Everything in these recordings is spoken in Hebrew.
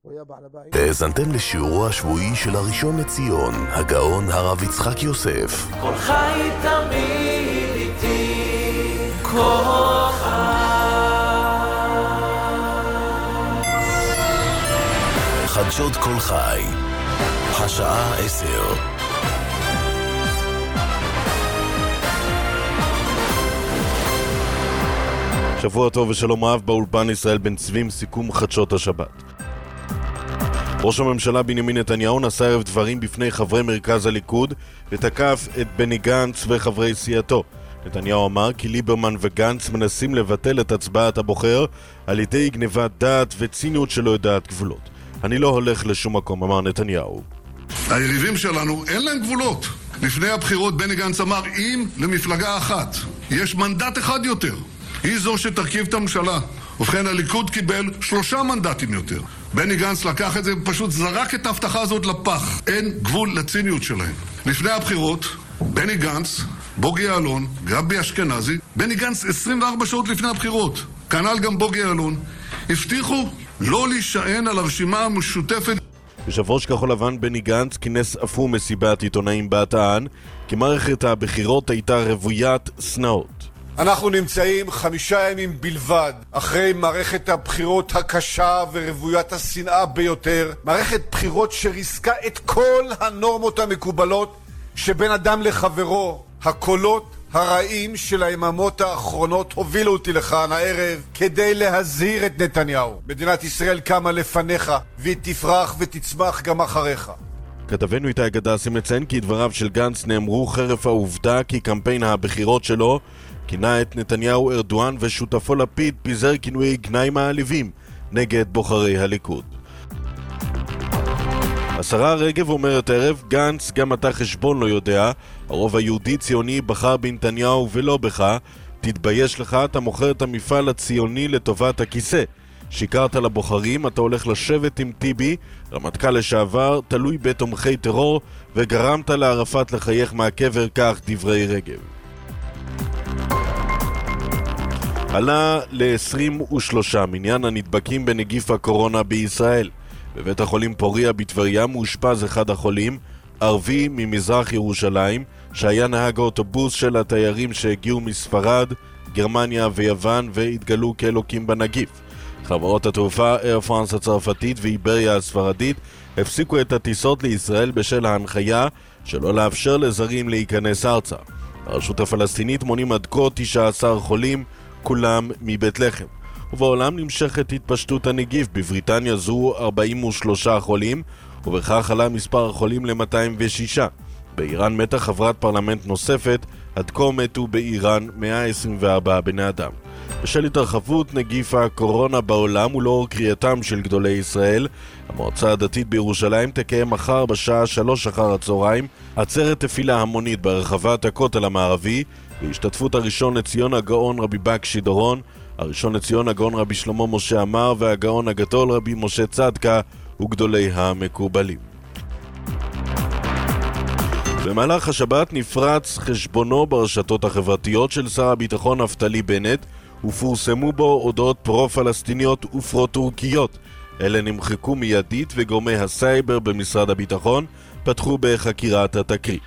האזנתם לשיעורו השבועי של הראשון לציון, הגאון הרב יצחק יוסף. כל חי תמיד איתי, כל חדשות כל חי, השעה 10. שבוע טוב ושלום רב, באולפן ישראל בן צבים, סיכום חדשות השבת. ראש הממשלה בנימין נתניהו נשא ערב דברים בפני חברי מרכז הליכוד ותקף את בני גנץ וחברי סיעתו. נתניהו אמר כי ליברמן וגנץ מנסים לבטל את הצבעת הבוחר על ידי גנבת דעת וציניות שלא יודעת גבולות. אני לא הולך לשום מקום, אמר נתניהו. היריבים שלנו אין להם גבולות. לפני הבחירות בני גנץ אמר, אם למפלגה אחת יש מנדט אחד יותר, היא זו שתרכיב את הממשלה. ובכן, הליכוד קיבל 3 מנדטים יותר. בני גנץ לקח את זה ופשוט זרק את ההבטחה הזאת לפח. אין גבול לציניות שלהם. לפני הבחירות, בני גנץ, בוגי יעלון, גבי אשכנזי, בני גנץ 24 שעות לפני הבחירות, כנ"ל גם בוגי יעלון, הבטיחו לא להישען על הרשימה המשותפת. יושב ראש כחול לבן בני גנץ כינס אף הוא מסיבת עיתונאים בה טען כי מערכת הבחירות הייתה רוויית שנאות. אנחנו נמצאים 5 ימים בלבד אחרי מערכת הבחירות הקשה ורוויית השנאה ביותר, מערכת בחירות שריסקה את כל הנורמות המקובלות שבין אדם לחברו. הקולות הרעים של היממות האחרונות הובילו אותי לכאן הערב כדי להזהיר את נתניהו. מדינת ישראל קמה לפניך והיא תפרח ותצמח גם אחריך. כתבנו איתי גדסי מציין כי דבריו של גנץ נאמרו חרף העובדה כי קמפיין הבחירות שלו כינה את נתניהו ארדואן ושותפו לפיד פיזר כינויי גנאי מעליבים נגד בוחרי הליכוד. השרה רגב אומרת ערב, גנץ גם אתה חשבון לא יודע, הרוב היהודי ציוני בחר בנתניהו ולא בך, תתבייש לך, אתה מוכר את המפעל הציוני לטובת הכיסא. שיקרת לבוחרים, אתה הולך לשבת עם טיבי, רמטכ"ל לשעבר, תלוי בתומכי טרור, וגרמת לערפאת לחייך מהקבר, כך דברי רגב. עלה ל-23 מניין הנדבקים בנגיף הקורונה בישראל. בבית החולים פוריה בטבריה מאושפז אחד החולים, ערבי ממזרח ירושלים, שהיה נהג האוטובוס של התיירים שהגיעו מספרד, גרמניה ויוון והתגלו כאלוקים בנגיף. חברות התעופה אייר פרנס הצרפתית ואיבריה הספרדית הפסיקו את הטיסות לישראל בשל ההנחיה שלא לאפשר לזרים להיכנס ארצה. הרשות הפלסטינית מונים עד כה 19 חולים, כולם מבית לחם. ובעולם נמשכת התפשטות הנגיף, בבריטניה זו 43 חולים, ובכך עלה מספר החולים ל-206. באיראן מתה חברת פרלמנט נוספת, עד כה מתו באיראן 124 בני אדם. בשל התרחבות נגיף הקורונה בעולם ולאור קריאתם של גדולי ישראל, המועצה הדתית בירושלים תקיים מחר בשעה 3 אחר הצהריים עצרת תפילה המונית ברחבת הכותל המערבי, בהשתתפות הראשון לציון הגאון רבי בקשי דורון, הראשון לציון הגאון רבי שלמה משה אמר והגאון הגדול רבי משה צדקה וגדולי המקובלים. במהלך השבת נפרץ חשבונו ברשתות החברתיות של שר הביטחון נפתלי בנט ופורסמו בו הודעות פרו-פלסטיניות ופרו-טורקיות. אלה נמחקו מיידית וגורמי הסייבר במשרד הביטחון פתחו בחקירת התקרית.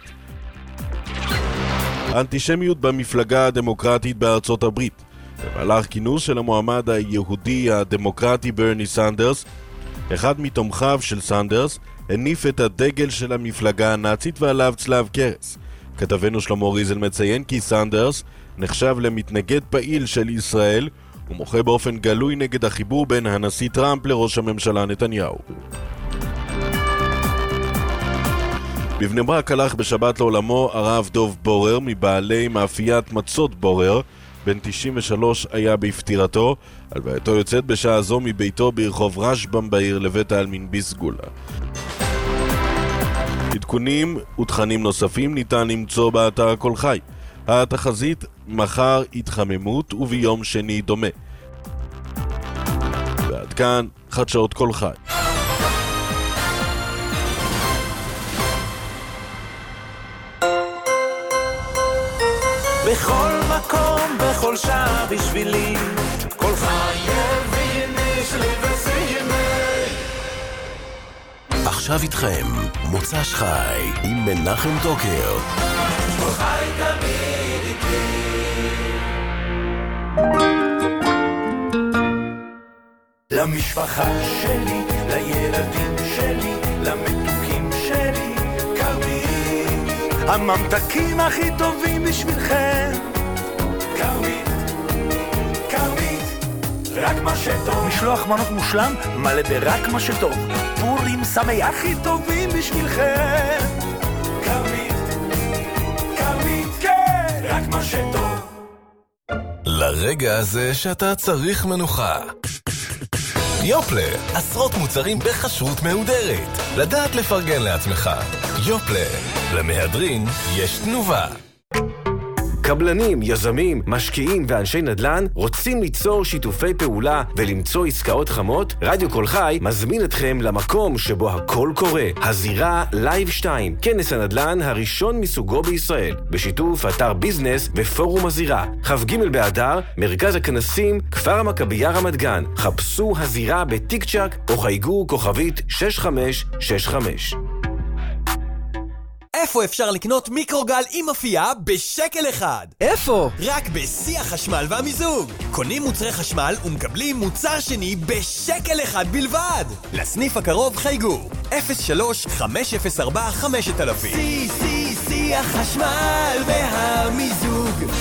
האנטישמיות במפלגה הדמוקרטית בארצות הברית. במהלך כינוס של המועמד היהודי הדמוקרטי ברני סנדרס, אחד מתומכיו של סנדרס הניף את הדגל של המפלגה הנאצית ועליו צלב קרס. כתבנו שלמה ריזל מציין כי סנדרס נחשב למתנגד פעיל של ישראל ומוחה באופן גלוי נגד החיבור בין הנשיא טראמפ לראש הממשלה נתניהו. בבני ברק הלך בשבת לעולמו הרב דוב בורר מבעלי מאפיית מצות בורר, בן 93 היה בפטירתו, הלווייתו יוצאת בשעה זו מביתו ברחוב רשב"ם בעיר לבית העלמין בסגולה. עדכונים ותכנים נוספים ניתן למצוא באתר כל חי. התחזית מחר התחממות וביום שני דומה. ועד כאן חדשות כל חי. בכל מקום, בכל שעה בשבילי, כל חי יבין יש לי וסיימי עכשיו איתכם, מוצ"ש חי עם מנחם טוקר. חי תמיד איתי. למשפחה שלי, לילדים שלי, למתוקים שלי, כרמית. הממתקים הכי טובים בשבילכם, כרמית, כרמית, רק מה שטוב. משלוח מנות מושלם, מלא ברק מה שטוב. פורים שמח הכי טובים בשבילכם, כרמית, כרמית, כן, רק מה שטוב. לרגע הזה שאתה צריך מנוחה. יופלה, עשרות מוצרים בכשרות מהודרת. לדעת לפרגן לעצמך. יופלה, למהדרין יש תנובה. קבלנים, יזמים, משקיעים ואנשי נדל"ן רוצים ליצור שיתופי פעולה ולמצוא עסקאות חמות? רדיו כל חי מזמין אתכם למקום שבו הכל קורה. הזירה לייב 2, כנס הנדל"ן הראשון מסוגו בישראל, בשיתוף אתר ביזנס ופורום הזירה. כ"ג באדר, מרכז הכנסים, כפר המכבייה רמת גן. חפשו הזירה בטיק צ'ק או חייגו כוכבית 6565. איפה אפשר לקנות מיקרוגל עם אפייה בשקל אחד? איפה? רק בשיא החשמל והמיזוג. קונים מוצרי חשמל ומקבלים מוצר שני בשקל אחד בלבד. לסניף הקרוב חייגו 03-504-5000. שיא החשמל והמיזוג.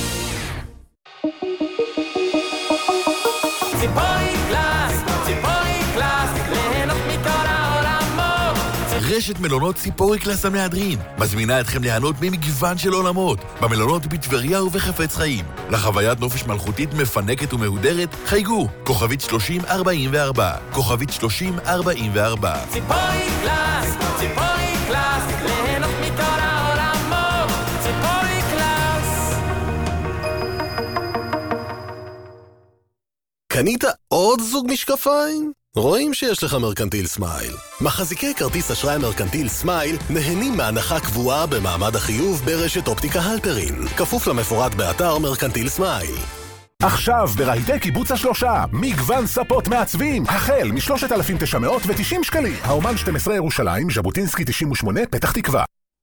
ציפורי קלאס, ציפורי קלאס, ליהנות מכל העולמות. רשת מלונות ציפורי קלאס המהדרין מזמינה אתכם ליהנות ממגוון של עולמות במלונות בטבריה ובחפץ חיים. לחוויית נופש מלכותית מפנקת ומהודרת חייגו כוכבית 3044, כוכבית 3044. ציפורי קלאס, ציפורי קלאס, ליהנות מכל העולמות. ציפורי קלאס. קנית עוד זוג משקפיים? רואים שיש לך מרקנטיל סמייל. מחזיקי כרטיס אשראי מרקנטיל סמייל נהנים מהנחה קבועה במעמד החיוב ברשת אופטיקה הלפרין, כפוף למפורט באתר מרקנטיל סמייל. עכשיו ברהיטי קיבוץ השלושה, מגוון ספות מעצבים, החל מ-3,990 שקלים. האומן 12 ירושלים, ז'בוטינסקי 98, פתח תקווה.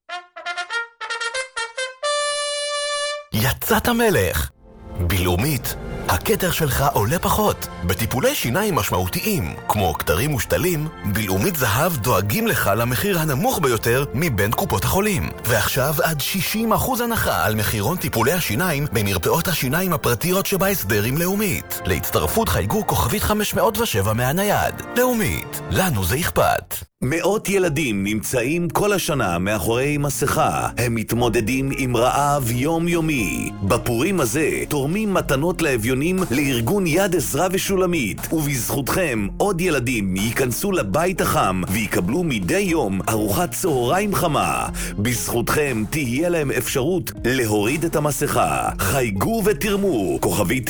יצאת מלך! בלאומית, הכתר שלך עולה פחות. בטיפולי שיניים משמעותיים, כמו כתרים ושתלים, בלאומית זהב דואגים לך למחיר הנמוך ביותר מבין קופות החולים. ועכשיו עד 60% הנחה על מחירון טיפולי השיניים במרפאות השיניים הפרטיות שבהסדר עם לאומית. להצטרפות חייגו כוכבית 507 מהנייד. לאומית, לנו זה אכפת. מאות ילדים נמצאים כל השנה מאחורי מסכה. הם מתמודדים עם רעב יומיומי. בפורים הזה תורמים מתנות לאביונים לארגון יד עזרה ושולמית, ובזכותכם עוד ילדים ייכנסו לבית החם ויקבלו מדי יום ארוחת צהריים חמה. בזכותכם תהיה להם אפשרות להוריד את המסכה. חייגו ותרמו כוכבית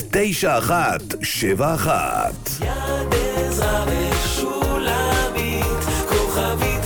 9171. יד עזרה ושולמית, כוכבית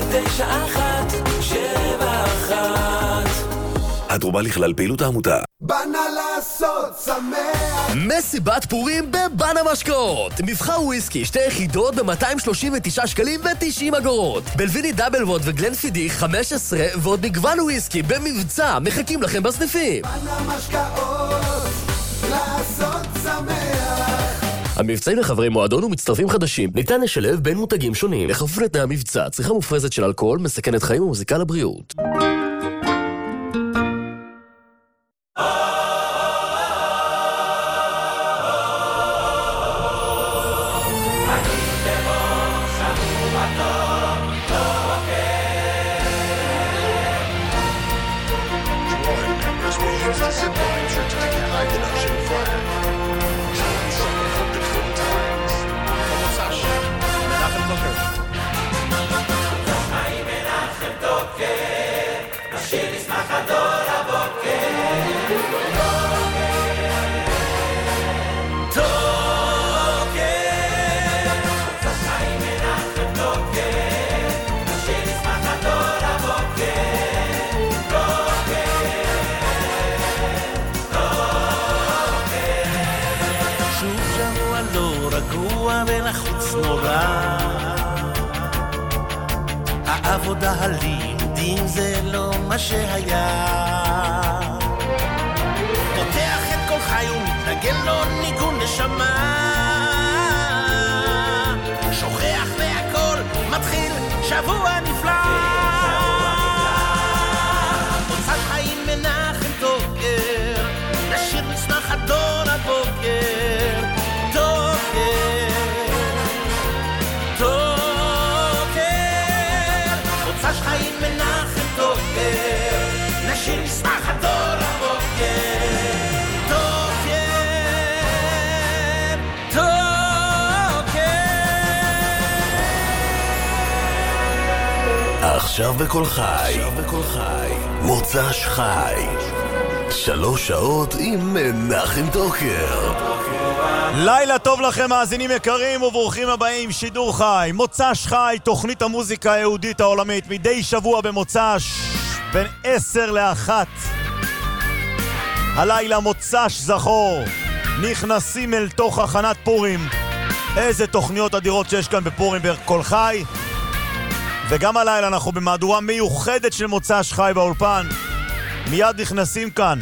9171. התרומה לכלל פעילות העמותה. בנה לעשות שמח. מסיבת פורים בבנה משקאות. מבחר וויסקי 2 יחידות ב-239 שקלים ו-90 אגורות. בלוויני דאבל ווד וגלנפידי 15 ועוד מגוון וויסקי במבצע מחכים לכם בסניפים. בנה משקאות לעשות שמח. המבצעים לחברי מועדון ומצטרפים חדשים. ניתן לשלב בין מותגים שונים. לכפוף לתנאי המבצע, צריכה מופרזת של אלכוהול מסכנת חיים ומזיקה לבריאות. ולחוץ נורא, העבודה, הלימודים זה לא מה שהיה. פותח את כל חי ומתנגן לו ניגון נשמה, שוכח והכל מתחיל שבוע נפלא. מוצא חיים מנחם טוקר, נשיר מצנח הדור הבוקר. טוקר, טוקר, מוצא חיים מנחם טוקר, נשיר מצנח הדור הבוקר. עכשיו בכל חי, מוצ"ש חי, 3 שעות עם מנחם טוקר. לילה טוב לכם מאזינים יקרים וברוכים הבאים, שידור חי, מוצ"ש חי, תוכנית המוזיקה היהודית העולמית, מדי שבוע במוצ"ש בין 10 ל-1. הלילה מוצ"ש זכור, נכנסים אל תוך הכנת פורים. איזה תוכניות אדירות שיש כאן בפורים בכל חי. וגם הלילה אנחנו במהדורה מיוחדת של מוצ"ש חי באולפן. מיד נכנסים כאן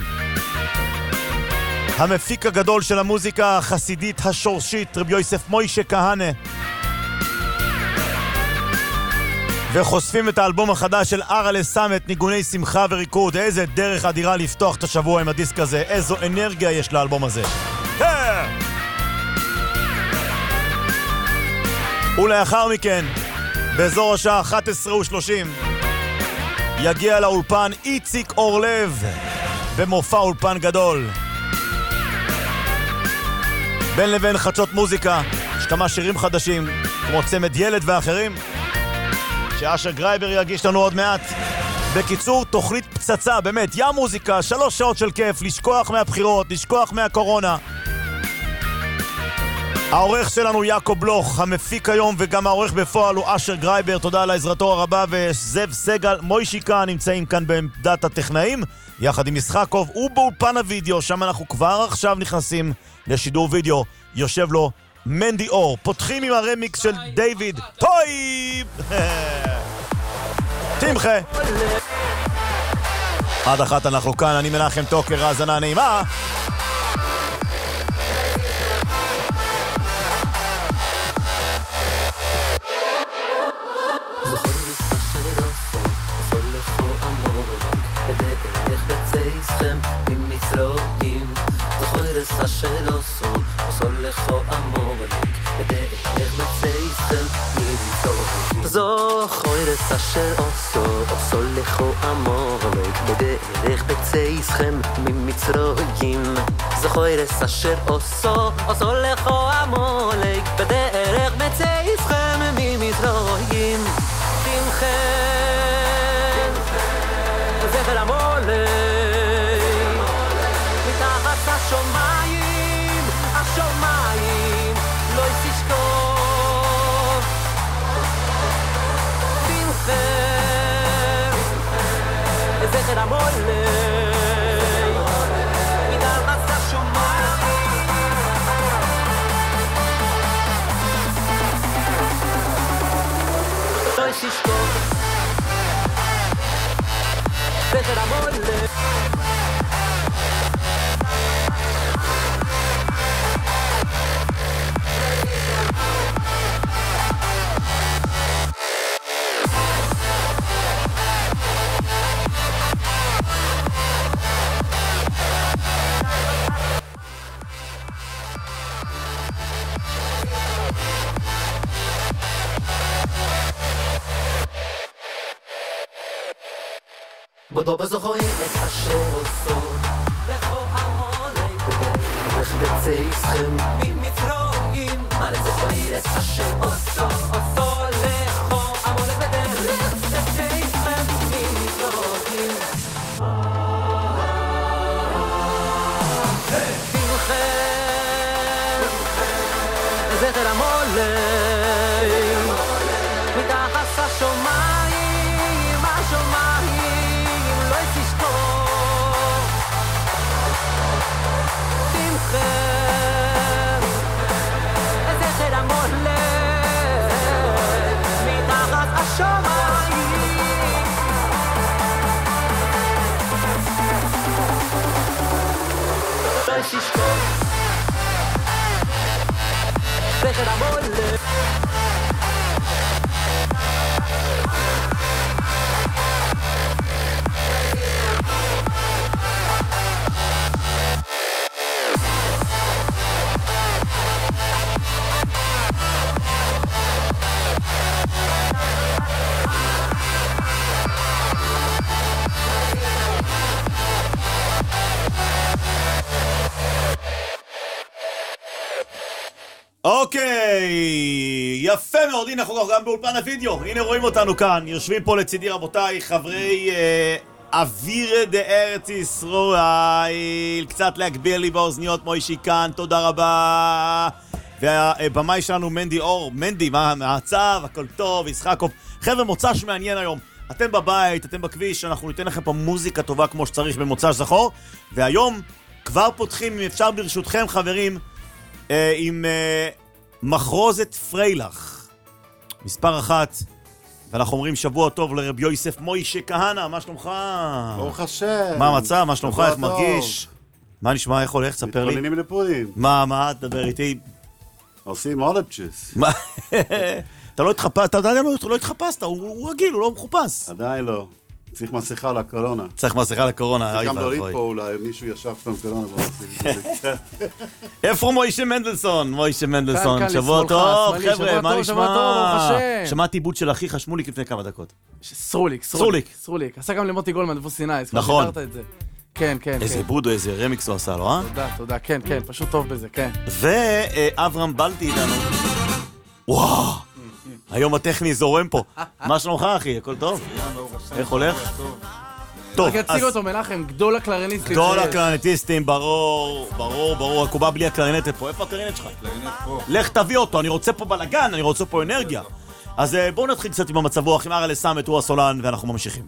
המפיק הגדול של המוזיקה החסידית השורשית, רבי יוסף מוישה כהנה, וחושפים את האלבום החדש של ארלה סמט, ניגוני שמחה וריקוד. איזה דרך אדירה לפתוח את השבוע עם הדיסק הזה, איזו אנרגיה יש לאלבום הזה. ולאחר מכן באזור השעה 11:30 יגיע לאולפן איציק אורלב במופע אולפן גדול. בין לבין חדשות מוזיקה, יש כמה שירים חדשים כמו צמד ילד ואחרים שאשר גרייבר יגיש לנו עוד מעט. בקיצור, תוכנית פצצה, באמת, ים מוזיקה, 3 שעות של כיף, לשכוח מהבחירות, לשכוח מהקורונה. העורך שלנו יעקב בלוך, המפיק היום וגם העורך בפועל הוא אשר גרייבר, תודה על העזרתו הרבה, וזב סגל מוישיקה נמצאים כאן בעמדת הטכנאים יחד עם משחקוב ובאולפן הוידאו, שם אנחנו כבר עכשיו נכנסים לשידור וידאו, יושב לו מנדי אור. פותחים עם הרמיקס של דיוויד טויב תמחה עד 1 אנחנו כאן, אני מנחם טוקר, האזנה נעימה. אשר עשו, עשו לכו עמולק, בדרך מצייסתם מביטורים. זוכרס אשר עשו, עשו לכו עמולק, בדרך מצייסתם ממצרויים. זוכרס אשר עשו, עשו לכו עמולק, בדרך מצייסתם ממצרויים. תמכם, זכר עמולק, מתחת השומיים, השומיים לא תשכח. תמכם, זכר המולק, מתחת השומיים לא תשכח. זכר המולק בודו בזוכרים את אשר עושות לכו המולק בדרך בצייסכם ממצרויים. מה לזוכרים את אשר עושות לכו המולק בדרך בצייסכם ממצרויים. תמכם זכר המולק מתחת השומיים, השומיים לא תשכח. תמכם זכר המולק מתחת השומיים. אוקיי, יפה מאוד, הנה אנחנו גם באולפן הוידאו, הנה רואים אותנו כאן, יושבים פה לצידי רבותיי, חברי אוויר דארץ ישראל, קצת להגביר לי באוזניות מוישי כאן, תודה רבה. והבמאי שלנו מנדי אור, מנדי, מהצב, הכל טוב, ישחקוב, חבר'ה מוצ"ש מעניין היום, אתם בבית, אתם בכביש, אנחנו ניתן לכם פה מוזיקה טובה כמו שצריך במוצ"ש זכור, והיום כבר פותחים, אם אפשר ברשותכם חברים, עם מחרוזת פריילך מספר 1, ואנחנו אומרים שבוע טוב לרבי יוסף מוישה כהנא, מה שלומך? ברוך השם. מה המצב? מה שלומך? איך מרגיש? מה נשמע? איך הולך? ספר לי. מתכוננים לפורים. מה? תדבר איתי. עושים אולפצ'ס. מה? אתה לא התחפשת, אתה עדיין לא התחפשת, הוא רגיל, הוא לא מחופש. עדיין לא. צריך מסכה לקורונה. צריך מסכה לקורונה. צריך גם להוריד פה אולי, מישהו ישב פעם קורונה. איפה מוישה מנדלסון? מוישה מנדלסון, שבוע טוב, חבר'ה, מה נשמע? שמעתי עיבוד של אחיך שמוליק לפני כמה דקות. סרוליק. עשה גם למוטי גולמן דפוס סיני, נכון. כן. איזה עיבוד או איזה רמיקס הוא עשה לו, תודה, כן, פשוט טוב בזה, כן. ואברהם בלטי איתנו. וואו, היום הטכני זורם פה. מה שלומך אחי? הכל טוב? איך הולך? טוב, רק יציג אותו מנחם, גדול הקלרניסטים. גדול הקלרניטיסטים, ברור, הקובה בלי הקלרנטת פה. איפה הקלרנט שלך? לך תביא אותו, אני רוצה פה בלגן, אני רוצה פה אנרגיה. אז בואו נתחיל קצת עם המצב רוח, עם ארלה סמת, הוא הסולן, ואנחנו ממשיכים.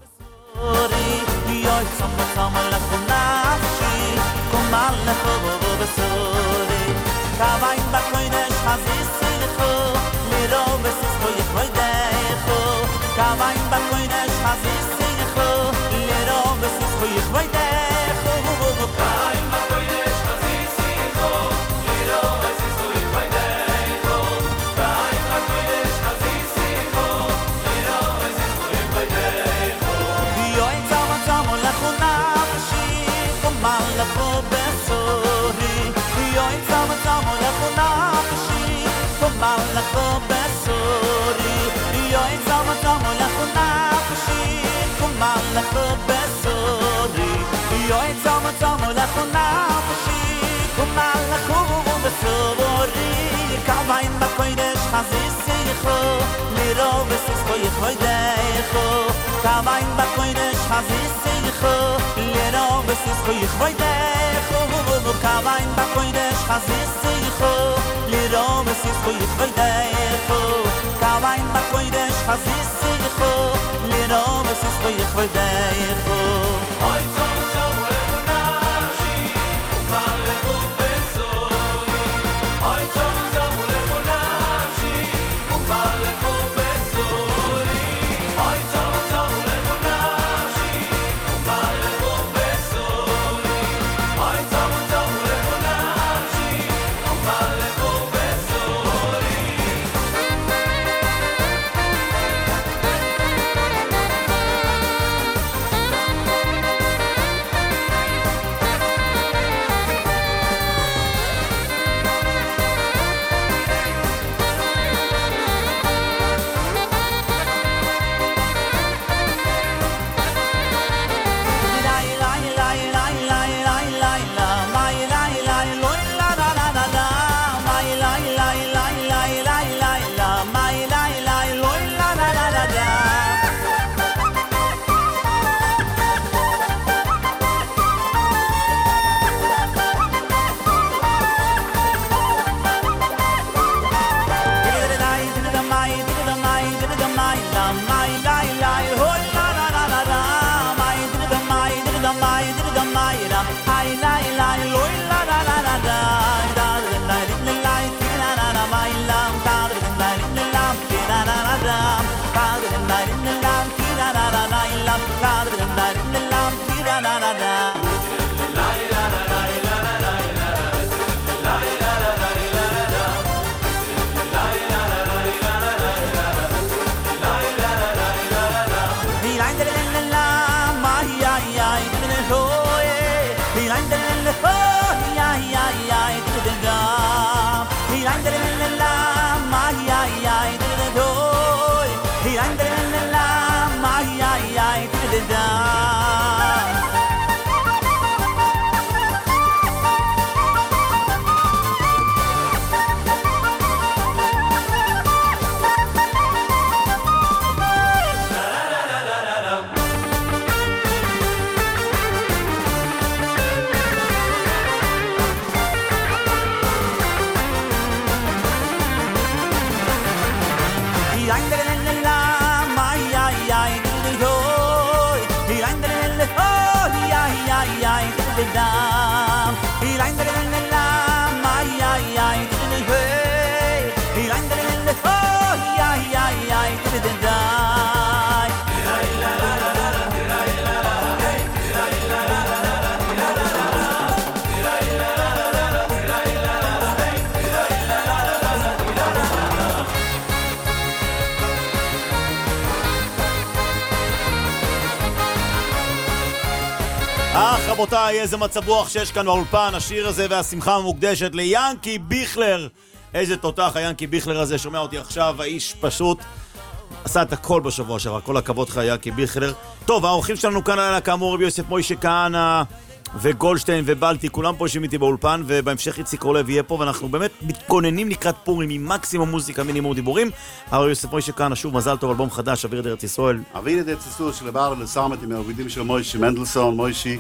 רבותיי, איזה מצב רוח שיש כאן באולפן, השיר הזה והשמחה המוקדשת ליאנקי ביכלר. איזה תותח היאנקי ביכלר הזה, שומע אותי עכשיו, האיש פשוט עשה את הכל בשבוע שעבר, כל הכבוד לך יאנקי ביכלר. טוב, האורחים שלנו כאן, כאמור, רבי יוסף מוישה כהנא וגולדשטיין ובלטי, כולם פה יושבים איתי באולפן, ובהמשך איציק רולב יהיה פה, ואנחנו באמת מתכוננים לקראת פורים עם מקסימום מוזיקה, מינימום דיבורים. רבי יוסף מוישה כהנא, שוב מזל טוב, אלבום חדש, אוויר את ארץ ישראל. אוויר את ארץ ישראל של הבר לסמת עם העובדים של מוישה מנדלסון, מוישי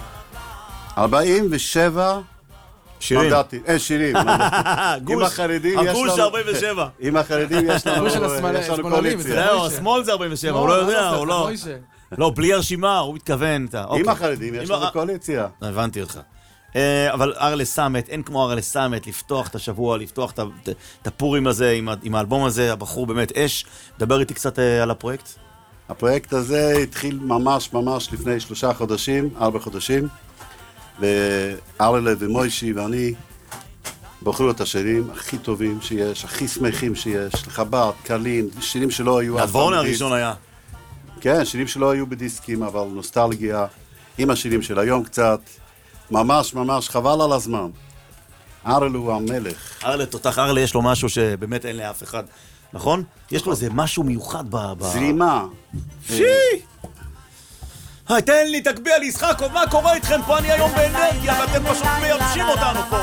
47 שירים. שירים. עם החרדים יש לנו... הגוש 47. עם החרדים יש לנו קואליציה. זהו, השמאל זה 47, הוא לא יודע, הוא לא... לא, בלי הרשימה, הוא מתכוון. עם החרדים יש לנו קואליציה. הבנתי אותך. אבל ארלה סאמט, אין כמו ארלה סאמט, לפתוח את השבוע, לפתוח את הפורים הזה עם האלבום הזה, הבחור באמת אש. דבר איתי קצת על הפרויקט. הפרויקט הזה התחיל ממש לפני 4 חודשים. וארלה ומוישי ואני בחרו את השירים הכי טובים שיש, הכי שמחים שיש, לחב"ד, קלין, שירים שלא היו... הדברון הראשון היה. כן, שירים שלא היו בדיסקים, אבל נוסטלגיה, עם השירים של היום קצת, ממש חבל על הזמן. ארלה הוא המלך. ארלה תותח, ארלה יש לו משהו שבאמת אין לאף אחד, נכון? יש לו איזה משהו מיוחד זרימה. תן לי, תקביע לי, ישחקוב, מה קורה איתכם פה? אני היום באנרגיה ואתם פשוט מייבשים אותנו פה.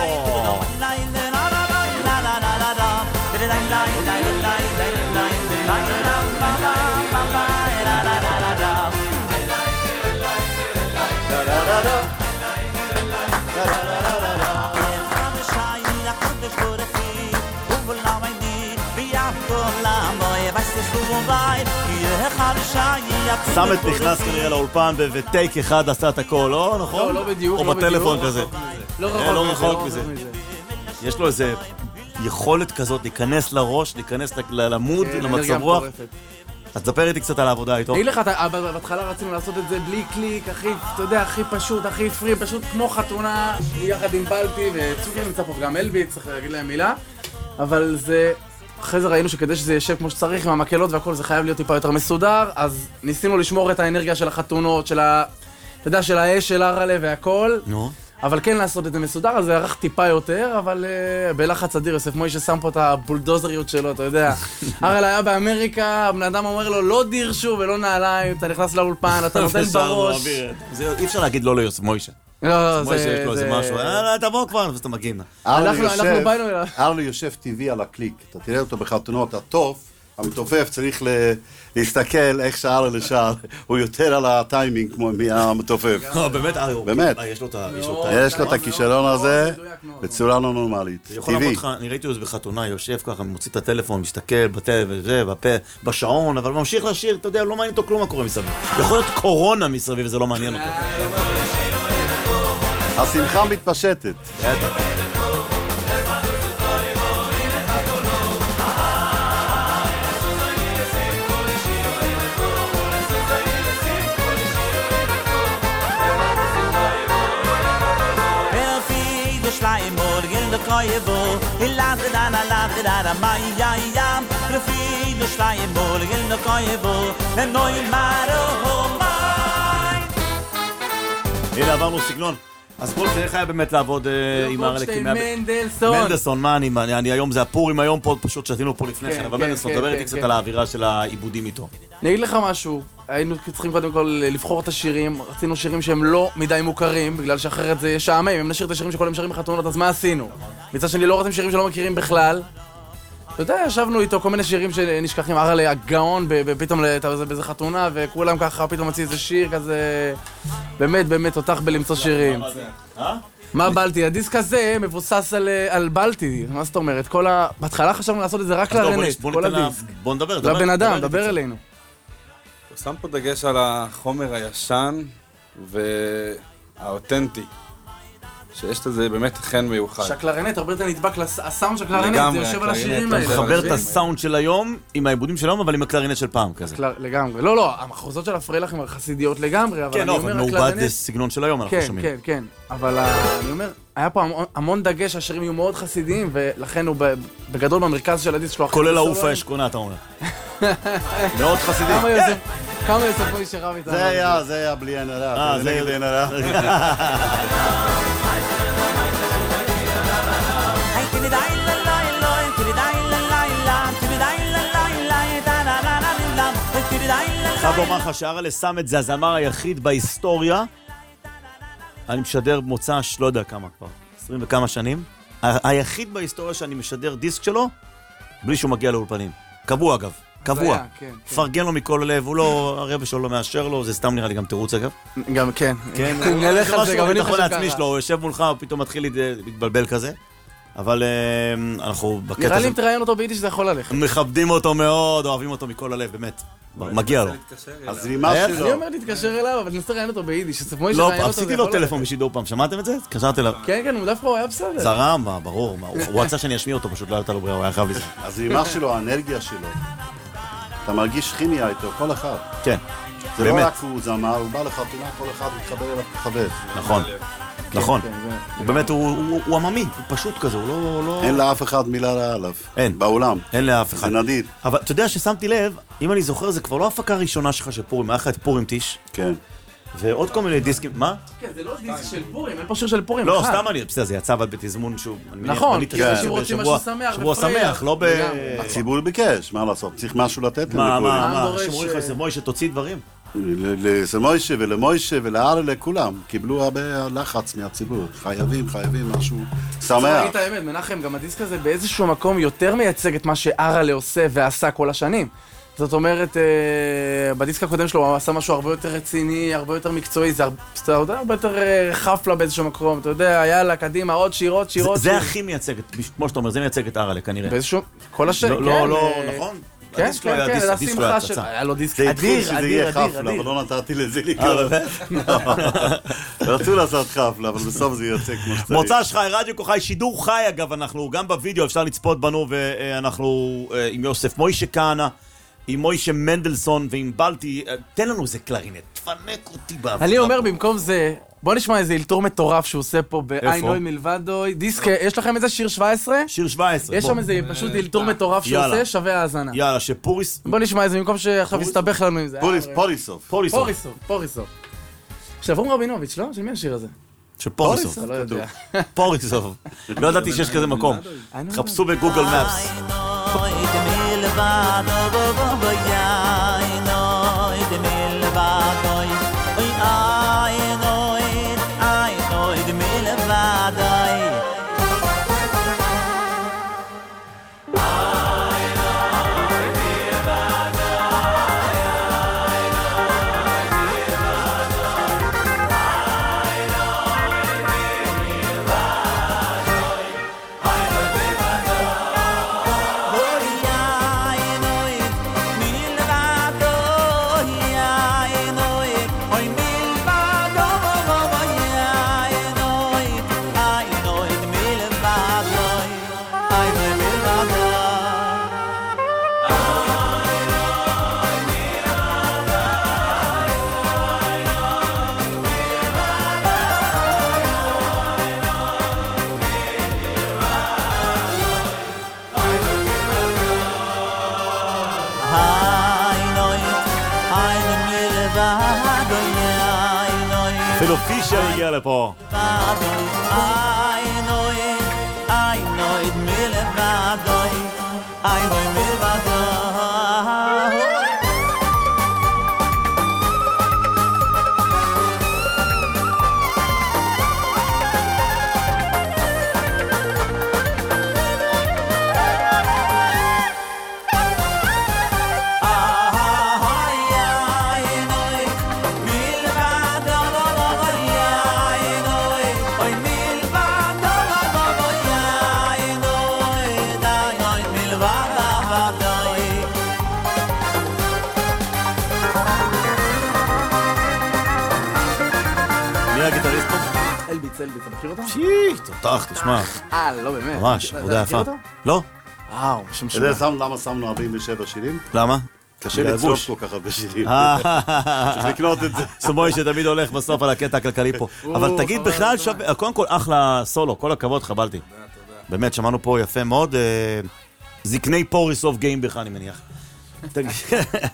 סאמט נכנס כנראה לאולפן וטייק אחד עשה את הכל, לא? נכון? לא בדיוק. או בטלפון כזה. לא רחוק מזה. יש לו איזה יכולת כזאת להיכנס לראש, להיכנס למוד, למצב רוח. אז תספר איתי קצת על העבודה איתו. אני לך, בהתחלה רצינו לעשות את זה בלי קליק, אתה יודע, הכי פשוט, הכי פרי, פשוט כמו חתונה, יחד עם בלטי, וצוקי נמצא פה גם אלבי, צריך להגיד להם מילה, אבל זה... אחרי זה ראינו שכדי שזה יישב כמו שצריך עם המקלות והכל, זה חייב להיות טיפה יותר מסודר, אז ניסינו לשמור את האנרגיה של החתונות, של אתה יודע, של האש, של הרלה והכל. נו. אבל כן לעשות את זה מסודר, אז זה ירח טיפה יותר, אבל בלחץ אדיר, יוסף מוישה שם פה את הבולדוזריות שלו, אתה יודע. הרלה היה באמריקה, הבן אדם אומר לו, לא דירשו ולא נעליים, אתה נכנס לאולפן, אתה נותן בראש. אי אפשר להגיד לא ליוסף מוישה. לא, מוישה יש לו איזה משהו, תבוא כבר, אז אתה מגיעים. אנחנו באנו אליו. ארלה יושב טבעי על הקליק, אתה תראה אותו בחתונות, הטוב, המתופף צריך להסתכל איך שארלה שר, הוא יותר על הטיימינג כמו מהמתופף. באמת? באמת. יש לו את הכישרון הזה בצורה לא נורמלית. טבעי. אני ראיתי אותו בחתונה, יושב ככה, מוציא את הטלפון, מסתכל בשעון, אבל ממשיך לשיר, אתה יודע, לא מעניין אותו כלום מה קורה מסביב. יכול להיות קורונה מסביב וזה לא מעניין אותו. השמחה מתפשטת. הנה עברנו סגנון. אז כל זה איך היה באמת לעבוד עם הרלקים? מנדלסון, מה אני היום זה הפורים היום פה, פשוט שתינו פה לפני כן, אבל מנדלסון, דבר איתי קצת על האווירה של העיבודים איתו. אני אגיד לך משהו, היינו צריכים קודם כל לבחור את השירים, רצינו שירים שהם לא מדי מוכרים, בגלל שאחרת זה ישעמם, אם נשאיר את השירים שכל הם שרים בחתונות, אז מה עשינו? מצד שני לא רוצים שירים שלא מכירים בכלל. אתה יודע, ישבנו איתו כל מיני שירים שנשכחים, הרלה הגאון, פתאום באיזה חתונה, וכולם ככה פתאום מציא איזה שיר כזה, באמת אותך בלמצוא שירים. מה בלטי? הדיסק הזה מבוסס על בלטי, מה זאת אומרת? בהתחלה חשבנו לעשות את זה רק לרנט, כל הדיסק. בוא נדבר. לבן אדם, דבר אלינו. הוא שם פה דגש על החומר הישן והאותנטי. שיש לזה באמת חן מיוחד. שהקלרנט, הרבה יותר נדבק לסאונד של הקלרנט, זה יושב על השירים האלה. מחבר את הסאונד של היום עם העיבודים של היום, אבל עם הקלרנט של פעם כזה. לגמרי. לא, המחוזות של הפרילך הם חסידיות לגמרי, אבל אני אומר הקלרנט... כן, אבל מעובד סגנון של היום, אנחנו שומעים. כן. אבל אני אומר, היה פה המון דגש, השירים יהיו מאוד חסידיים, ולכן הוא בגדול במרכז של הדיסק שלו... כולל העופה השכונה, אתה אומר. מאוד חסידי. כמה לספוי שרב איתנו. זה היה בלי עין הרע. זה נגד עין הרע. חייב לומר לך שהרלה סמט זה הזמר היחיד בהיסטוריה, אני משדר מוצ"ש, לא יודע כמה כבר, 20 וכמה שנים, היחיד בהיסטוריה שאני משדר דיסק שלו, בלי שהוא מגיע לאולפנים. קבוע אגב, קבוע. פרגן לו מכל הלב, הוא לא, הרבא שלו לא מאשר לו, זה סתם נראה לי גם תירוץ אגב. גם כן. נלך על זה, גם אני חושב ככה. הוא יושב מולך, הוא פתאום מתחיל להתבלבל כזה. אבל אנחנו בקטע הזה... נראה לי אם תראיין אותו ביידיש זה יכול ללכת. מכבדים אותו מאוד, אוהבים אותו מכל הלב, באמת. מגיע לו. אז רימה שלו. אני אומר להתקשר אליו, אבל נסתר ראיין אותו ביידיש. לא, עשיתי לו טלפון בשידור פעם, שמעתם את זה? התקשרתי אליו. כן, כן, הוא דווקא הוא היה בסדר. זרם, ברור. הוא רצה שאני אשמיע אותו, פשוט לא הייתה לו ברירה, הוא היה חייב לזה. אז רימה שלו, האנרגיה שלו. אתה מרגיש כימיה איתו, כל אחד. כן. זה לא רק הוא זמר, הוא בא לחתונה, כל אחד מתחבר אליו כחבר. נכון. נכון. באמת, הוא עממי, הוא פשוט כזה, הוא לא... אין לאף אחד מילה רעה עליו. אין. בעולם. אין לאף אחד. זה נדיר. אבל אתה יודע ששמתי לב, אם אני זוכר, זה כבר לא הפקה הראשונה שלך של פורים, היה לך את פורים טיש. כן. ועוד כל מיני דיסקים, מה? כן, זה לא דיסק של פורים, אין פה שיר של פורים. לא, סתם אני, בסדר, זה יצא אבל בתזמון שהוא... נכון, כי אנשים רוצים משהו שמח. שבוע שמח, לא ב... הציבור ביקש, מה לעשות? צריך משהו לתת להם לפורים. מה, שמוריך לסמוישה תוציא דברים? לסמוישה ולמוישה ולהר לכולם, קיבלו הרבה לחץ מהציבור. חייבים משהו שמח. ראית האמת, מנחם, גם הדיסק הזה באיזשהו מקום יותר מייצג את מה שארלה עושה ועשה כל השנים. זאת אומרת, בדיסק הקודם שלו הוא עשה משהו הרבה יותר רציני, הרבה יותר מקצועי, זה הרבה יותר חפלה באיזשהו מקום, אתה יודע, יאללה, קדימה, עוד שיר. זה הכי מייצג, כמו שאתה אומר, זה מייצג את ארלה כנראה. באיזשהו, כל השם, כן. לא, נכון? כן, הדיסק לא היה פצצה. היה לו דיסק אדיר. זה התחיל שזה יהיה חפלה, אבל לא נתתי לזה לקרוא. רצו לעשות חפלה, אבל בסוף זה יוצא כמו שצריך. מוצ"ש חי, רדיו כוכי, שידור חי אגב, אנחנו גם בווידאו אפשר לצפות בנו, ואנחנו עם יוסף מוישה כהנא, עם מוישה מנדלסון ועם בלטי, תן לנו איזה קלרינט, תפנק אותי בעבודה. אני אומר במקום זה, בוא נשמע איזה אלתור מטורף שהוא עושה פה באי נוי מלבדוי. דיסק, יש לכם איזה שיר 17? שיר 17. יש שם איזה פשוט אלתור מטורף שהוא עושה, שווה האזנה. יאללה, שפוריס... בוא נשמע איזה במקום שעכשיו יסתבך לנו עם זה. פוריסוב. עכשיו, אום רבינוביץ', לא? של מי השיר הזה? של פוריסוב. לא יודע. פוריסוב. לא ידעתי שיש כזה מקום. חפשו בגוגל מפס. אפילו פישר הגיע לפה. אלביץ, אתה מכיר אותו? תותח, תשמע. לא באמת. ממש, עבודה יפה. לא? וואו, משום אתה יודע למה שמנו 47 שירים? למה? קשה לצלוף כל כך הרבה שירים. צריך לקנות את זה. סמוי שתמיד הולך בסוף על הקטע הכלכלי פה. אבל תגיד בכלל, קודם כל אחלה סולו, כל הכבוד, חבלתי. באמת, שמענו פה יפה מאוד. זקני פוריסוב גאים בך, אני מניח.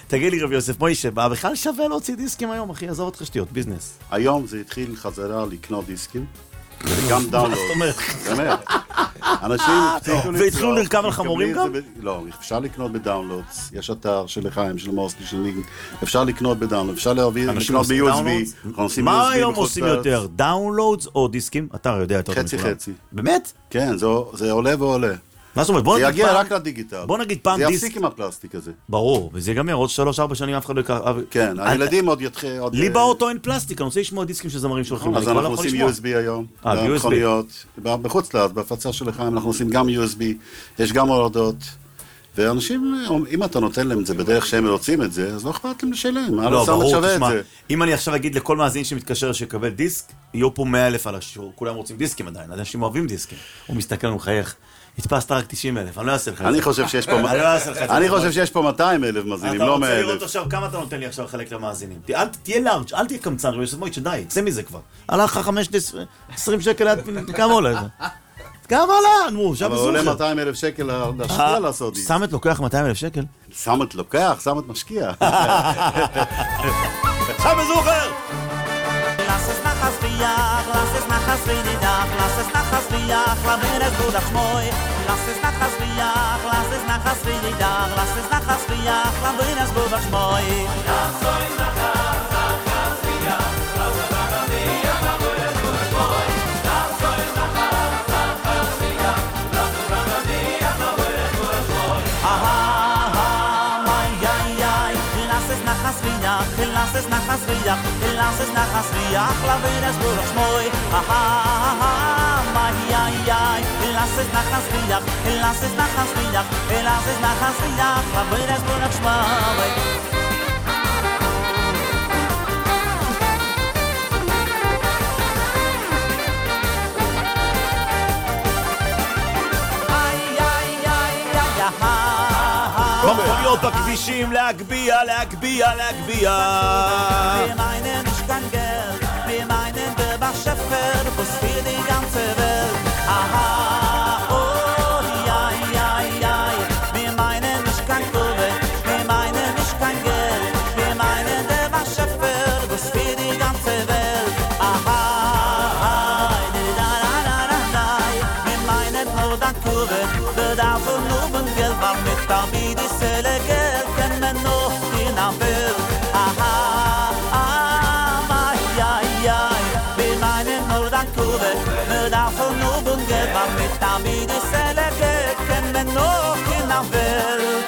תגיד לי רבי יוסף מוישה, בכלל שווה להוציא דיסקים היום, אחי? עזוב אותך שטויות, ביזנס. היום זה התחיל חזרה לקנות דיסקים, וגם דאונלוד. מה זאת אומרת? באמת. אנשים והתחילו לרכב על חמורים גם? לא, אפשר לקנות בדאונלוד. יש אתר של לחיים, של מוסקי, של ניגן. אפשר לקנות בדאונלוד, אפשר לקנות ב-USB. מה היום עושים יותר? דאונלודס או דיסקים? אתה יודע יותר מכולם. חצי חצי. באמת? כן, זה עולה ועולה. מה זאת אומרת? זה יגיע רק לדיגיטל. בוא נגיד פעם דיסק. זה יפסיק עם הפלסטיק הזה. ברור, וזה ייגמר עוד 3-4 שנים אף אחד לא יקח... כן, הילדים עוד יתחיל... לי באוטו אין פלסטיק, אני רוצה לשמוע דיסקים של זמרים שהולכים. אז אנחנו עושים USB היום. במכוניות. בחוץ לארץ, בהפצה של לחיים, אנחנו עושים גם USB, יש גם הורדות. ואנשים, אם אתה נותן להם את זה בדרך שהם רוצים את זה, אז לא אכפת להם לשלם. לא, ברור, תשמע, אם אני עכשיו אגיד לכל מאזין שמתקשר שיקבל דיסק, יהיו פה 100,000 על השיעור, כולם רוצים דיסקים עדיין, אנשים אוהבים דיסקים. הוא מסתכל ומחייך. התפסת רק 90,000, אני לא אעשה לך את זה. אני חושב שיש פה 200,000 מאזינים, לא 100,000. אתה רוצה לראות עכשיו כמה אתה נותן לי עכשיו לחלק למאזינים. תהיה לארג', אל תהיה קמצן, רבי יוסף מוישה, די, צא מזה כבר. הלך לך 20 שקל, כמה עולה זה? כמה עולה? נו, אבל עולה 200,000 שקל להשקיע לעשות דיסק. סמת לוקח 200,000 שקל? סמת לוקח, סמת משקיע. עכשיו מזוכר! Lass es nach Hasriach, lass es nach Hasridach, lass es nach Hasriach, lass es Budach Shmoy. Lass es nach Hasriach, lass es nach Hasridach, lass es nach Hasriach, lass es Budach Shmoy. Lass es nach Hasriach, lass es nach Hasriach, lass es Budach Shmoy. Lass es nach Hasriach, lass es nach Hasriach, lass es Budach Shmoy. Aha, my ay, lass es nach Hasriach, lass es nach Hasriach. Lass es nach Hasriach, lass es Budach Shmoy. Aha, my ay, lass es nach Hasriach, lass es nach Hasriach, lass es nach Hasriach, lass es Budach Shmoy. במכוניות בכבישים להגביה, להגביה, להגביה. Wir meinen nicht kein Geld, wir meinen der Bachschäfer, was für die ganze Welt. Aha, oh, ja, wir meinen nicht kein Kohle, wir meinen nicht kein Geld, wir meinen der Bachschäfer, was für die ganze Welt. Aha, wir meinen nur das Kohle, bedarf nur Geld, war mit der Bidisele Geld, kann man noch in der Welt. Aha, wir meinen nur das Kohle, bedarf nur Geld, war mit der Bidisele Geld, kann man noch in der Welt.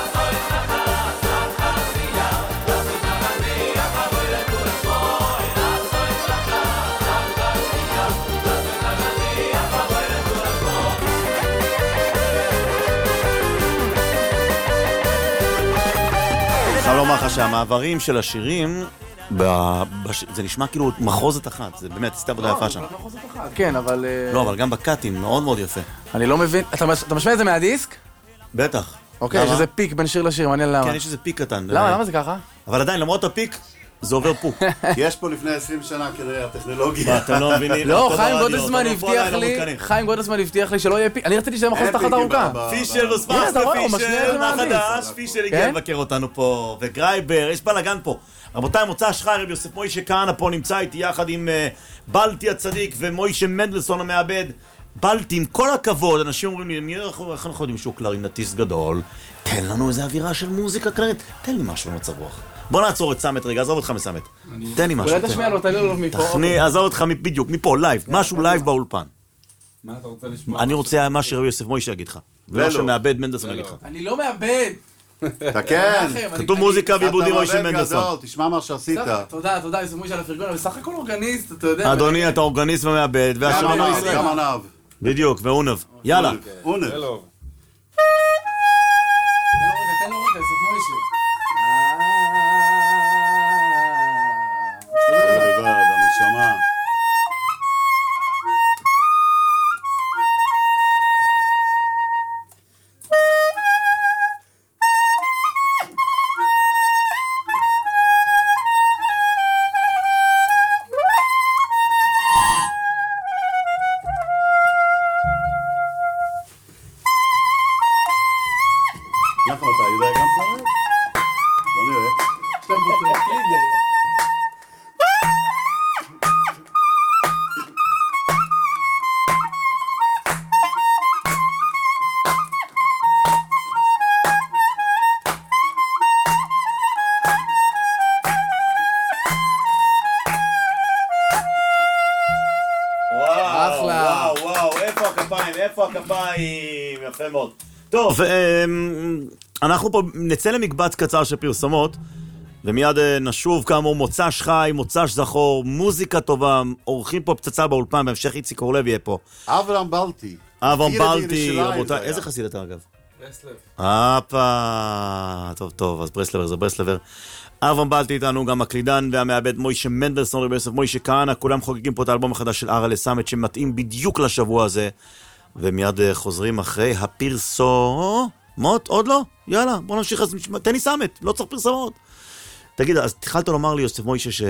אני חייב לומר לך שהמעברים של השירים, זה נשמע כאילו מחוזת אחת, זה באמת, עשתה עבודה יפה שם. כן, אבל... לא, אבל גם בקאטים, מאוד מאוד יפה. אני לא מבין, אתה משמע את זה מהדיסק? בטח. אוקיי, יש איזה פיק בין שיר לשיר, מעניין למה. כן, יש איזה פיק קטן. למה זה ככה? אבל עדיין, למרות הפיק, זה עובר פוק. יש פה לפני 20 שנה כנראה הטכנולוגיה. אתם לא מבינים. לא, חיים גודלסמן הבטיח לי שלא יהיה פיק. אני רציתי שזה מחוזת אחת ארוכה. פישל וספרסטה פישל, מה חדש? פישל הגיע לבקר אותנו פה, וגרייבר, יש בלגן פה. רבותיי, מוצא שחי, רבי יוסף מוישה כהנא פה נמצא איתי יחד עם בלטי הצדיק ומוישה מנדלסון המעבד. בלטי, עם כל הכבוד, אנשים אומרים לי, איך אנחנו יודעים שהוא קלרינטיסט גדול? תן לנו איזה אווירה של מוזיקה קלרינט, תן לי משהו במצב רוח. בוא נעצור את סמת רגע, עזוב אותך מסמת. תן לי משהו. אולי תשמיע לו, תן לו מפה. עזוב אותך בדיוק, מפה, לייב, משהו לייב באולפן. מה אתה רוצה לשמוע? אני רוצה מה שרבי יוסף מוישה יגיד לך. ולא שמעבד מנדלסון יגיד לך. אני לא מעבד. אתה כן. כתוב מוזיקה ועיבודים מוישה מנדלסון. תשמע מה שעשית. תודה, יוסף מוישה על הפרגון, אבל סך הכל אורגניסט, אתה יודע. אדוני, אתה אורגניסט ומעבד, והשרנו ישראל. גם ענב. בדיוק, ואונב. יאללה. אונב. תן לו רגע, יוסף מוישה. לבד, הנשמה. איפה הכפיים? יפה מאוד. טוב, אנחנו פה נצא למקבץ קצר של פרסומות, ומיד נשוב כאמור מוצ"ש חי, מוצ"ש זכור, מוזיקה טובה, עורכים פה פצצה באולפן, בהמשך איציק אורלב יהיה פה. אברהם בלטי. אברהם בלטי, רבותיי, איזה חסיד אתה אגב? ברסלב. טוב, אז ברסלבר זה ברסלבר. אברהם בלטי איתנו, גם הקלידן והמעבד מוישה מנדלסון וביוסף מוישה כהנא, כולם חוגגים פה את האלבום החדש של ארה לסמט שמתאים בדיוק לשבוע הזה, ומיד חוזרים אחרי הפרסומות. עוד לא? יאללה, בוא נמשיך, תן לי סמט, לא צריך פרסומות. תגיד, אז התחלת לומר לי, יוסף מוישה,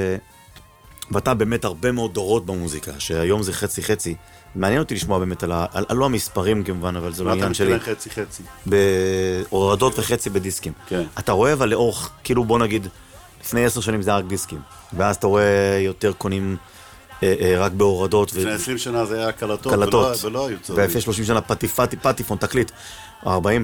ואתה באמת הרבה מאוד דורות במוזיקה, שהיום זה חצי-חצי. מעניין אותי לשמוע באמת על לא המספרים כמובן, אבל זה לא עניין שלי. מה אתה מתכוון חצי-חצי? בהורדות וחצי בדיסקים. כן. אתה רואה אבל לאורך, כאילו בוא נגיד, לפני 10 שנים זה רק דיסקים. ואז אתה רואה יותר קונים רק בהורדות. לפני 20 שנה זה היה קלטות. ולא היו צורים. ולפני 30 שנה פטיפון, תקליט. 40.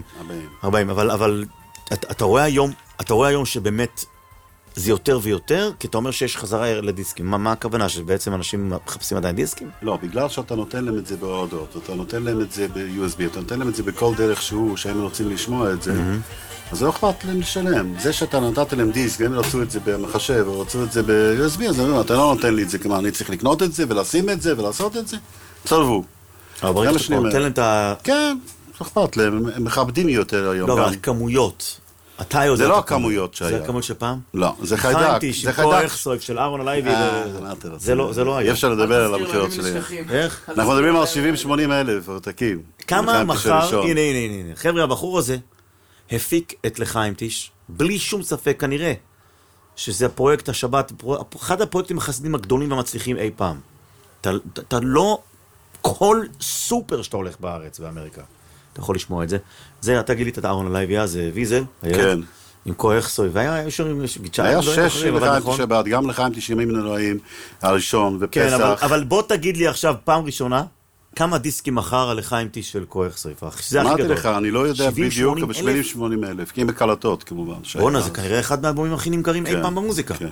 אבל אתה רואה היום שבאמת זה יותר ויותר, כי אתה אומר שיש חזרה לדיסקים. מה הכוונה? שבעצם אנשים מחפשים עדיין דיסקים? לא, בגלל שאתה נותן להם את זה בהורדות, אתה נותן להם את זה ב-USB, אתה נותן להם את זה בכל דרך שהם רוצים לשמוע את זה, אז לא אכפת להם לשלם. זה שאתה נתת להם דיסק, הם רצו את זה במחשב, או רצו את זה ב-USB, אז אתה לא נותן לי את זה, כמה אני צריך לקנות את זה, ולשים את זה, ולעשות את זה, צלבו. אבל ברגע שאתה נותן להם את ה... כן, לא אכפת להם, הם מכבדים יותר היום. לא, אבל כמויות. זה לא הכמויות שהיה. זה הכמויות שפעם? לא, זה חיידק. חיימתי של כוח סויף של אהרון הלייבי, זה לא היה. אי אפשר לדבר על המחירות שלי. איך? אנחנו מדברים על 70-80 אלף עותקים. כמה מחר, הנה, חבר'ה, הבחור הזה הפיק את לחיים טיש, בלי שום ספק כנראה, שזה הפרויקט השבת, אחד הפרויקטים החסידים הגדולים והמצליחים אי פעם. אתה לא, כל סופר שאתה הולך בארץ באמריקה, אתה יכול לשמוע את זה. זה, אתה גילית את אהרון הלייבי, זה ויזל, כן. עם כוח סוי, והיה שרים גיטשיים. היה 6 לחיים תשבת, גם לחיים 90 נוראים, הראשון ופסח. כן, אבל בוא תגיד לי עכשיו, פעם ראשונה, כמה דיסקים מחר על לחיים טיש של כוח סוי? זה הכי גדול. אמרתי לך, אני לא יודע בדיוק, אבל 80 אלף, כי הם בקלטות כמובן. בונה, זה כנראה אחד מהאלבומים הכי נמכרים אי פעם במוזיקה. כן.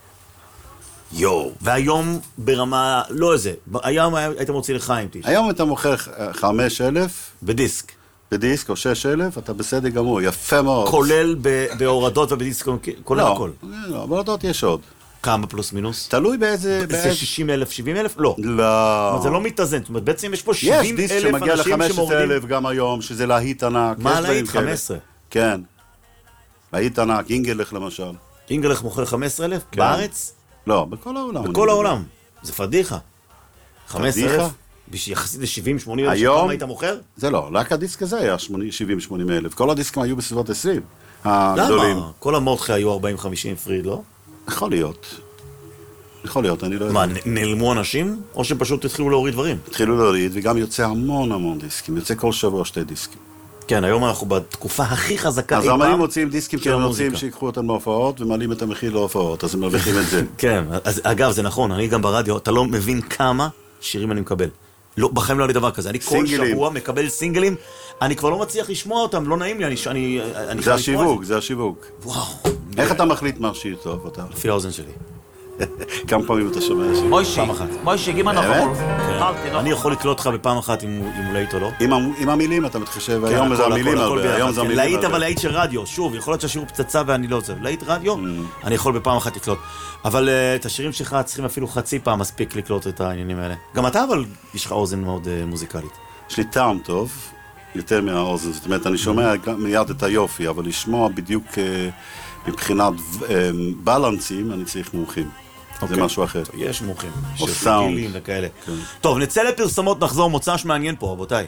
יו, והיום ברמה, לא איזה, היום היית מוציא לחיים טיש. היום אתה מוכר 5,000 בדיסק. בדיסק או 6,000, אתה בסדר גמור, יפה מאוד. כולל בהורדות ובדיסק, כולל הכל. לא, בהורדות יש עוד. כמה פלוס מינוס? תלוי באיזה... זה 60,000, 70,000? לא. לא. זה לא מתאזן, זאת אומרת, בעצם יש פה 70,000 יש דיסק שמגיע ל-15,000 גם היום, שזה להיט ענק. מה להיט? 15? כן. להיט ענק, אינגלך למשל. אינגלך מוכר 15,000? בארץ? לא, בכל העולם. בכל העולם. זה פדיחה. 15,000? יחסית ל-70-80 אלף שפעם היית מוכר? זה לא, רק הדיסק הזה היה 70-80 אלף. כל הדיסקים היו בסביבות 20, הגדולים. למה? כל המודחי היו 40-50 פריד, לא? יכול להיות. יכול להיות, אני לא יודע. מה, נעלמו אנשים? או שפשוט התחילו להוריד דברים? התחילו להוריד, וגם יוצא המון דיסקים. יוצא כל שבוע 2 דיסקים. כן, היום אנחנו בתקופה הכי חזקה אז אמנים מוצאים דיסקים כי הם רוצים שיקחו אותם להופעות ומעלים את המחיר להופעות, אז הם מרוויחים את זה. כן, אז אגב, זה נכון, אני גם ברדיו, אתה לא מבין כמה שירים אני מקבל. לא, בחיים לא היה לי דבר כזה. אני כל שבוע מקבל סינגלים, אני כבר לא מצליח לשמוע אותם, לא נעים לי, זה השיווק, זה השיווק. וואו. איך אתה מחליט מה שיר טוב, אתה? לפי האוזן שלי. כמה פעמים אתה שומע שיר? פעם אחת. מוישה, גימן נכון. אני יכול לקלוט לך בפעם אחת אם הוא להיט או לא. עם המילים אתה מתחשב, היום זה המילים הרבה, היום זה המילים הרבה. להיט אבל להיט של רדיו, שוב, יכול להיות שהשיעור פצצה ואני לא עוזב. להיט רדיו, אני יכול בפעם אחת לקלוט. אבל את השירים שלך צריכים אפילו חצי פעם מספיק לקלוט את העניינים האלה. גם אתה אבל יש לך אוזן מאוד מוזיקלית. יש לי טעם טוב, יותר מהאוזן, זאת אומרת, אני שומע מיד את היופי, אבל לשמוע בדיוק מבחינת בלנסים, אני צריך מומחים. זה משהו אחר. יש מומחים. או סאונד. וכאלה. טוב, נצא לפרסומות, נחזור, מוצ"ש מעניין פה, רבותיי.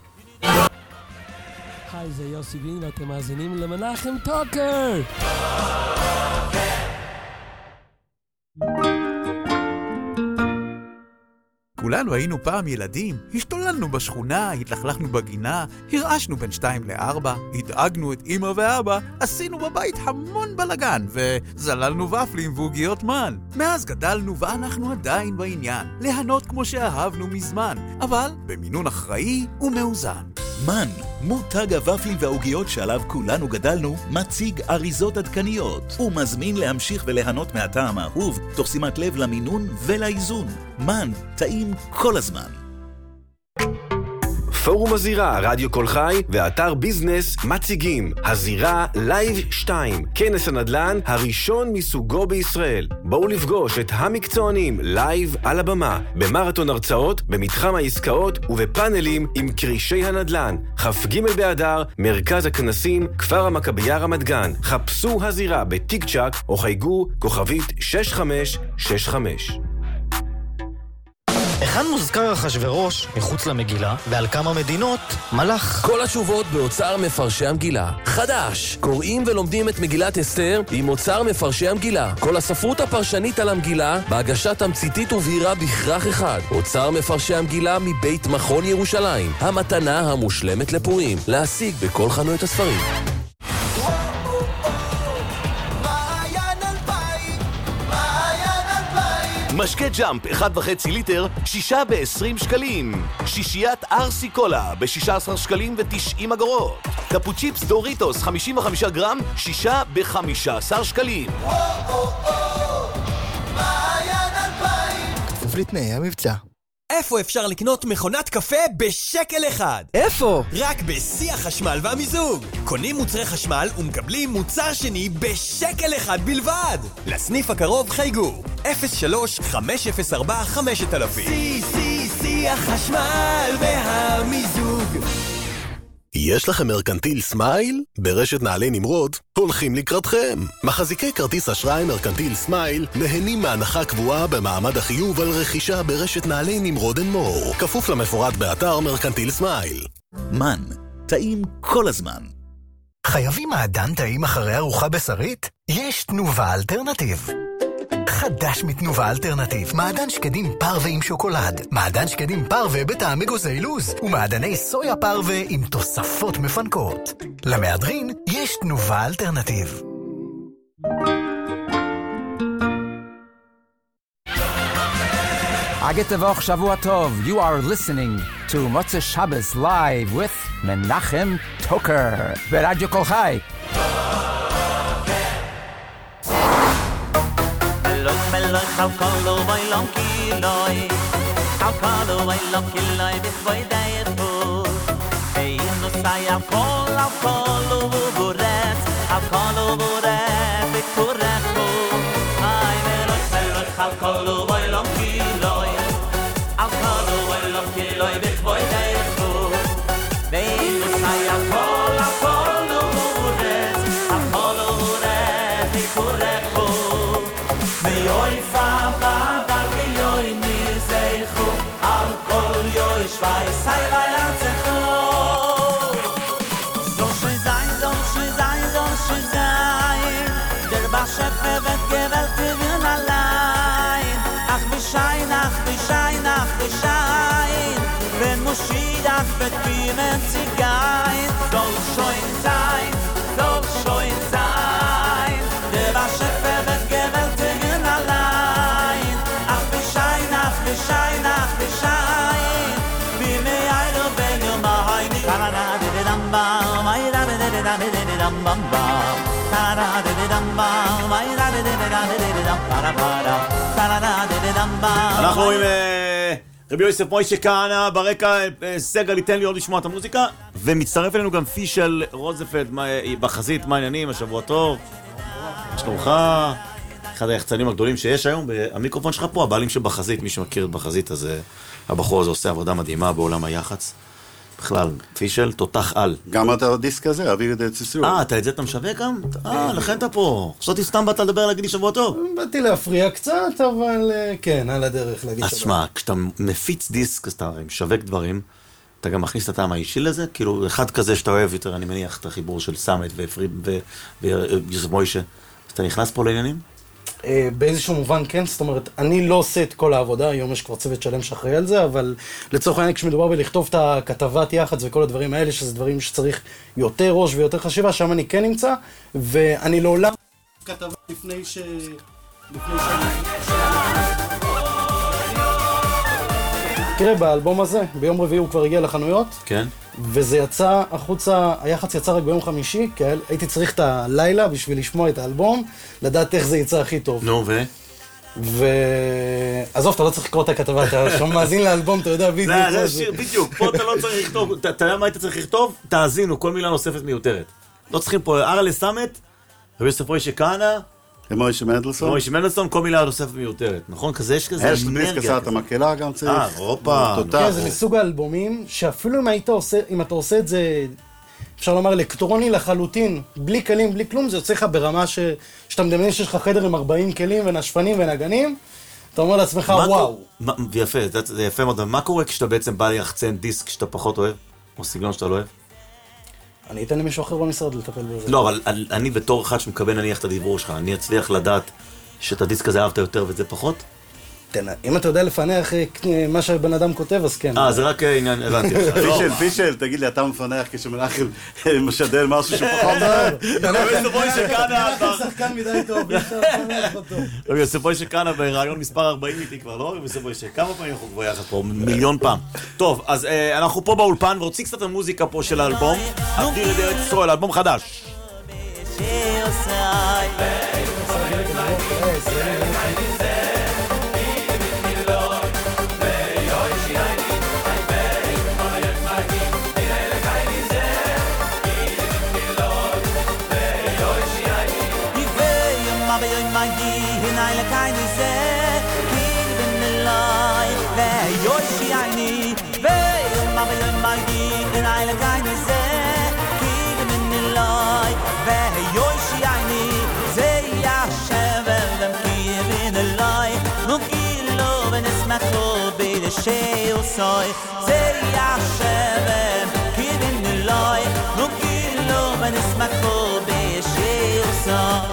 היי, זה יוסי בין, ואתם מאזינים למנחם טוקר. כולנו היינו פעם ילדים, השתוללנו בשכונה, התלכלכנו בגינה, הרעשנו בין 2 ל-4, הדאגנו את אמא ואבא, עשינו בבית המון בלגן, וזללנו ופלים ועוגיות מן. מאז גדלנו ואנחנו עדיין בעניין, ליהנות כמו שאהבנו מזמן, אבל במינון אחראי ומאוזן. מן, מותג הוואפלים והעוגיות שעליו כולנו גדלנו, מציג אריזות עדכניות ומזמין להמשיך וליהנות מהטעם האהוב, תוך שימת לב למינון ולאיזון. מן, טעים כל הזמן. פורום הזירה, רדיו כל חי ואתר ביזנס מציגים הזירה לייב 2, כנס הנדל"ן הראשון מסוגו בישראל. בואו לפגוש את המקצוענים לייב על הבמה, במרתון הרצאות, במתחם העסקאות ובפאנלים עם קרישי הנדל"ן. כ"ג באדר, מרכז הכנסים, כפר המכבייה רמת גן. חפשו הזירה בטיק צ'ק או חייגו כוכבית 6565. היכן מוזכר אחשוורוש מחוץ למגילה, ועל כמה מדינות מלך? כל התשובות באוצר מפרשי המגילה. חדש! קוראים ולומדים את מגילת אסתר עם אוצר מפרשי המגילה. כל הספרות הפרשנית על המגילה בהגשה תמציתית ובהירה בכרך אחד. אוצר מפרשי המגילה מבית מכון ירושלים. המתנה המושלמת לפורים. להשיג בכל חנויות הספרים. משקה ג'אמפ 1.5 ליטר, 6 ב-20 שקלים. שישיית ארסי קולה ב-16 שקלים ו-90 אגורות. קפוצ'יפס דוריטוס 55 גרם, 6 ב-15 שקלים. כפוף לתנאי המבצע. איפה אפשר לקנות מכונת קפה בשקל אחד? איפה? רק בשיא החשמל והמיזוג. קונים מוצרי חשמל ומקבלים מוצר שני בשקל אחד בלבד. לסניף הקרוב חייגו 03-504-5000. שיא החשמל והמיזוג. יש לכם מרקנטיל סמייל? ברשת נעלי נמרוד הולכים לקראתכם. מחזיקי כרטיס אשראי מרקנטיל סמייל נהנים מהנחה קבועה במעמד החיוב על רכישה ברשת נעלי נמרוד מור. כפוף למפורט באתר מרקנטיל סמייל. מן, טעים כל הזמן. חייבים מעדן טעים אחרי ארוחה בשרית? יש תנובה אלטרנטיב. חדש מתנובה אלטרנטיב, מעדן שקדים פרווה עם שוקולד, מעדן שקדים פרווה בטעם אגוזי לוז, ומעדני סויה פרווה עם תוספות מפנקות. למהדרין יש תנובה אלטרנטיב. אגטבוך שבוע טוב. You are listening to Motzei Shabbos live with מנחם טוקר ברדיו כל חי. Melloy Chalkolo by Lonkiloi Chalkolo by Lonkiloi Before they put Hey, no say Alcolo Buret Alcolo Buret Bikureto Ay, Melloy Chalkolo by Lonkiloi Alcolo by Lonkiloi Before they put Hey, no say Alcolo Buret Alcolo Buret Bikureto Yoy fava dargioy nizekhu al kol yoy shvay sai vayatsekhu so shizayn der bashef vet gevelt vin allein ach bishayn ben mushidach vet bimen zigayn so shoyn zayn der bashef vet gevelt Shine be me I don't beg your mind Canada did dum bam my da dum bam bam Canada did dum bam my da dum para Canada did dum bam אנחנו עם רבי יוסף מוישה כהנא ברקע. סגל ייתן לי עוד לשמוע את המוזיקה, ומצטרף אלינו גם פישל רוזפלד בחזית. מה העניינים? השבוע טוב, שלומך? אחד היחצנים הגדולים שיש היום. המיקרופון שלך פה, הבעלים של בחזית, מי שמכיר את בחזית, אז הבחור הזה עושה עבודה מדהימה בעולם היח"צ. בכלל, פישל, תותח על. גם את הדיסק הזה, אביב את ציסור. אתה את זה אתה משווה גם? לכן אתה פה. חשבתי סתם באת לדבר להגיד לי שבוע טוב. באתי להפריע קצת, אבל כן, על הדרך להגיד שבוע. אז שמע, כשאתה מפיץ דיסק, אז אתה משווק דברים, אתה גם מכניס את הטעם האישי לזה? כאילו, אחד כזה שאתה אוהב יותר, אני מניח את החיבור של סמט ויוסף מוישה. אז אתה נכנס פה לעניינים? באיזשהו מובן כן, זאת אומרת, אני לא עושה את כל העבודה, היום יש כבר צוות שלם שאחראי על זה, אבל לצורך העניין כשמדובר בלכתוב את הכתבת יח"צ וכל הדברים האלה, שזה דברים שצריך יותר ראש ויותר חשיבה, שם אני כן נמצא, ואני לעולם כתבה לפני ש... תראה, באלבום הזה, ביום רביעי הוא כבר הגיע לחנויות. כן. וזה יצא החוצה, היח"צ יצא רק ביום חמישי, כי הייתי צריך את הלילה בשביל לשמוע את האלבום, לדעת איך זה יצא הכי טוב. נו, עזוב, אתה לא צריך לקרוא את הכתבה, אתה שם מאזין לאלבום, אתה יודע בדיוק. זה השיר, בדיוק, פה אתה לא צריך לכתוב, אתה יודע מה היית צריך לכתוב? תאזינו, כל מילה נוספת מיותרת. לא צריכים פה ארלה סמט, רבי יוסף מוישה כהנא, מוישה מנדלסון, כל מילה נוספת מיותרת, נכון? כזה יש כזה אנרגיה. יש כסת המקהלה גם צריך. אירופה. כן, זה מסוג האלבומים, שאפילו אם אתה עושה את זה, אפשר לומר אלקטרוני לחלוטין, בלי כלים, בלי כלום, זה יוצא לך ברמה שאתה מדמיין שיש לך חדר עם 40 כלים ונשפנים ונגנים, אתה אומר לעצמך וואו. יפה, זה יפה מאוד. מה קורה כשאתה בעצם בא ליחצן דיסק שאתה פחות אוהב? או סגנון שאתה לא אוהב? אני אתן למישהו אחר במשרד לטפל בזה. לא, אבל אני בתור אחד שמקבל נניח את הדיבור שלך, אני אצליח לדעת שאת הדיסק הזה אהבת יותר וזה פחות? אם אתה יודע לפענח מה שבן אדם כותב, אז כן. זה רק עניין, הבנתי לך. פישל, תגיד לי, אתה מפענח כשמנחם משדל משהו שפחות יוסף מוישה כהנא. שחקן מדי טוב, יוסף מוישה כהנא ברעיון מספר 40 איתי כבר, לא? יוסף מוישה, כמה פעמים אנחנו כבר יחד פה? מיליון פעם. טוב, אז אנחנו פה באולפן, ורוצים קצת המוזיקה פה של האלבום. אוויר את ארץ ישראל, אלבום חדש. She'll soy, say Hashem, giving the light, looking low and it's my cold be she'll soy.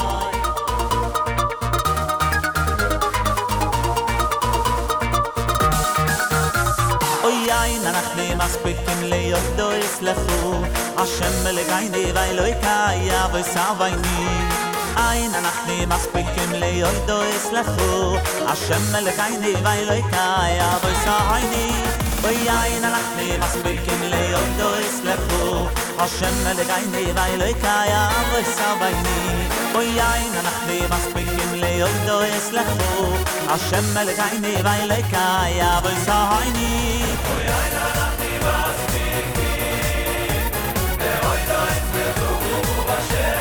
Oy ay nachne maspikim le yodo islechu, Hashem legaini vayloi kaya v'savayni. Ein anachni maspikim leyodo islechu Hashem melekayni vayloikai avoisayni Oy ein anachni maspikim leyodo islechu Hashem melekayni vayloikai avoisayni Oy ein anachni maspikim leyodo islechu Hashem melekayni vayloikai avoisayni Oy ein anachni maspikim leyodo islechu Hashem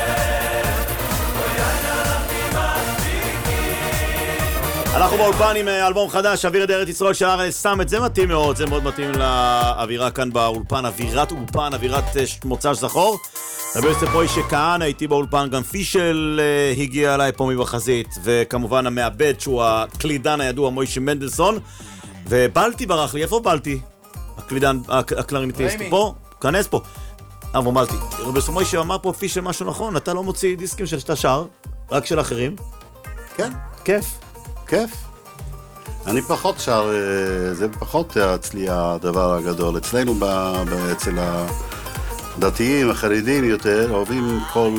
אנחנו באולפן עם אלבום חדש, אוויר את ארץ ישראל של ארלה סמט, זה מתאים מאוד, זה מאוד מתאים לאווירה כאן באולפן, אווירת אולפן, אווירת מוצ"ש זכור. רבי יוסף מוישה כהנא, הייתי באולפן, גם פישל הגיע אליי פה מבחזית, וכמובן המעבד שהוא הקלידן הידוע, מוישה מנדלסון, ובלטי ברח לי, איפה בלטי? הקלידן, הקלריניטיסט, פה? כנס פה. אבל מלטי, רבי יוסף מוישה אמר פה פישל משהו נכון, אתה לא מוציא דיסקים של שאתה שר, רק של אחרים. כן. כיף. כיף. אני פחות שר, זה פחות אצלי הדבר הגדול. אצלנו, אצל הדתיים, החרדים יותר, אוהבים כל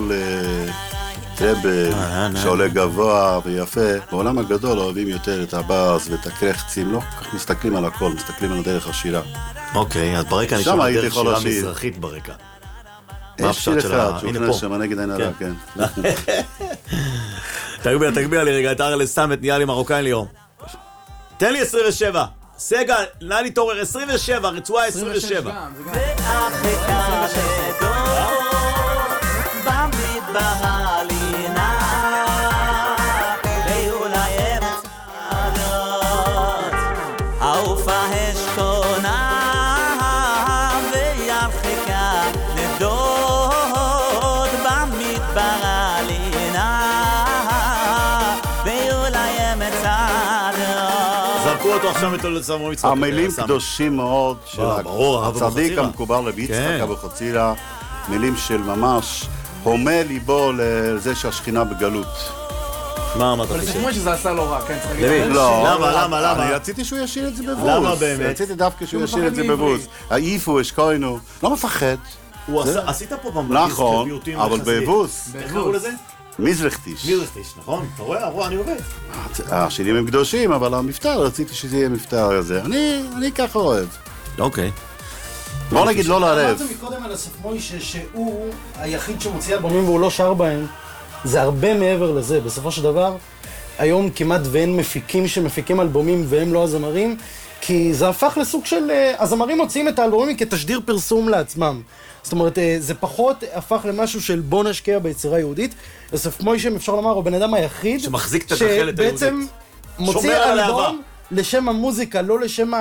רב שעולה גבוה ויפה. בעולם הגדול אוהבים יותר את הבאז ואת הקרחצים, לא כל כך מסתכלים על הכל, מסתכלים על דרך השירה. אוקיי, אז ברקע אני שומע דרך שירה מזרחית ברקע. יש שיר אחד, שהוא נכנס שם, נגד עין הרע, כן. תגביה לי רגע את ארלה סמט, נהיה לי מרוקאי ליאור. תן לי 27. סגל, נא לי תורר 27, רצועה 27. המילים קדושים מאוד של הצדיק המקובל רבי יצחק אבו חצירא, מילים של ממש הומה ליבו לזה שהשכינה בגלות. מה אמרת אבל פישר? זה כמו שזה עשה לא רע, כן, צריך למי? להגיד. למה? אני רציתי שהוא ישאיר את זה בבוז. למה באמת? רציתי דווקא שהוא ישאיר את זה בבוז. העיפו, השקוינו. לא מפחד. עשית פה פעם נכון, אבל בבוז. איך קראו לזה? מזרחטיש. מזרחטיש, נכון? אתה רואה, אני עובד. השירים הם קדושים, אבל המפטר, רציתי שזה יהיה מפטר הזה. אני ככה אוהב. אוקיי. בוא נגיד לא לערב. אמרת מקודם על אסף מוישה שהוא היחיד שמוציא אלבומים והוא לא שר בהם. זה הרבה מעבר לזה. בסופו של דבר, היום כמעט ואין מפיקים שמפיקים אלבומים והם לא הזמרים, כי זה הפך לסוג של... הזמרים מוציאים את האלבומים כתשדיר פרסום לעצמם. זאת אומרת, זה פחות הפך למשהו של בוא נשקיע ביצירה יהודית. אסף מוישה, אפשר לומר, הוא בן אדם היחיד שמחזיק את התחלת היהודית. שבעצם מוציא אלבום לשם המוזיקה, לא לשם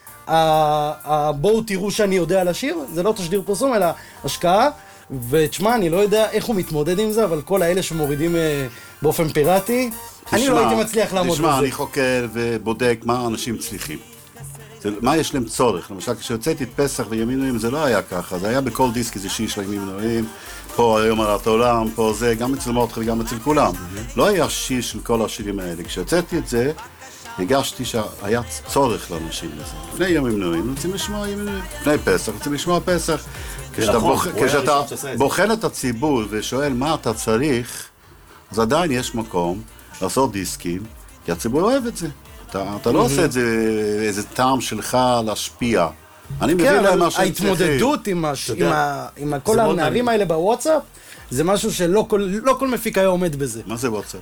בואו תראו שאני יודע לשיר. זה לא תשדיר פרסום, אלא השקעה. ותשמע, אני לא יודע איך הוא מתמודד עם זה, אבל כל האלה שמורידים באופן פיראטי, אני לא הייתי מצליח לעמוד בזה. תשמע, אני חוקר ובודק מה אנשים צריכים. מה יש להם צורך? למשל, כשהוצאתי את פסח וימים נועים, זה לא היה ככה. זה היה בכל דיסק איזה שיר של ימים נועים. פה היום הרת העולם, פה זה, גם אצל מותך וגם אצל כולם. לא היה שיר של כל השירים האלה. כשהוצאתי את זה, הגשתי שהיה צורך לאנשים לזה. לפני ימים נועים, רוצים לשמוע ימים נועים. לפני פסח, רוצים לשמוע פסח. כשאתה בוחן את הציבור ושואל מה אתה צריך, אז עדיין יש מקום לעשות דיסקים, כי הציבור אוהב את זה. אתה לא עושה את זה איזה טעם שלך להשפיע. אני מבין להם מה שהם צריכים. ההתמודדות עם כל הנערים האלה בוואטסאפ, זה משהו שלא כל מפיק היה עומד בזה. מה זה וואטסאפ?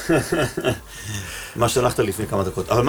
מה שלחת לפני כמה דקות. אבל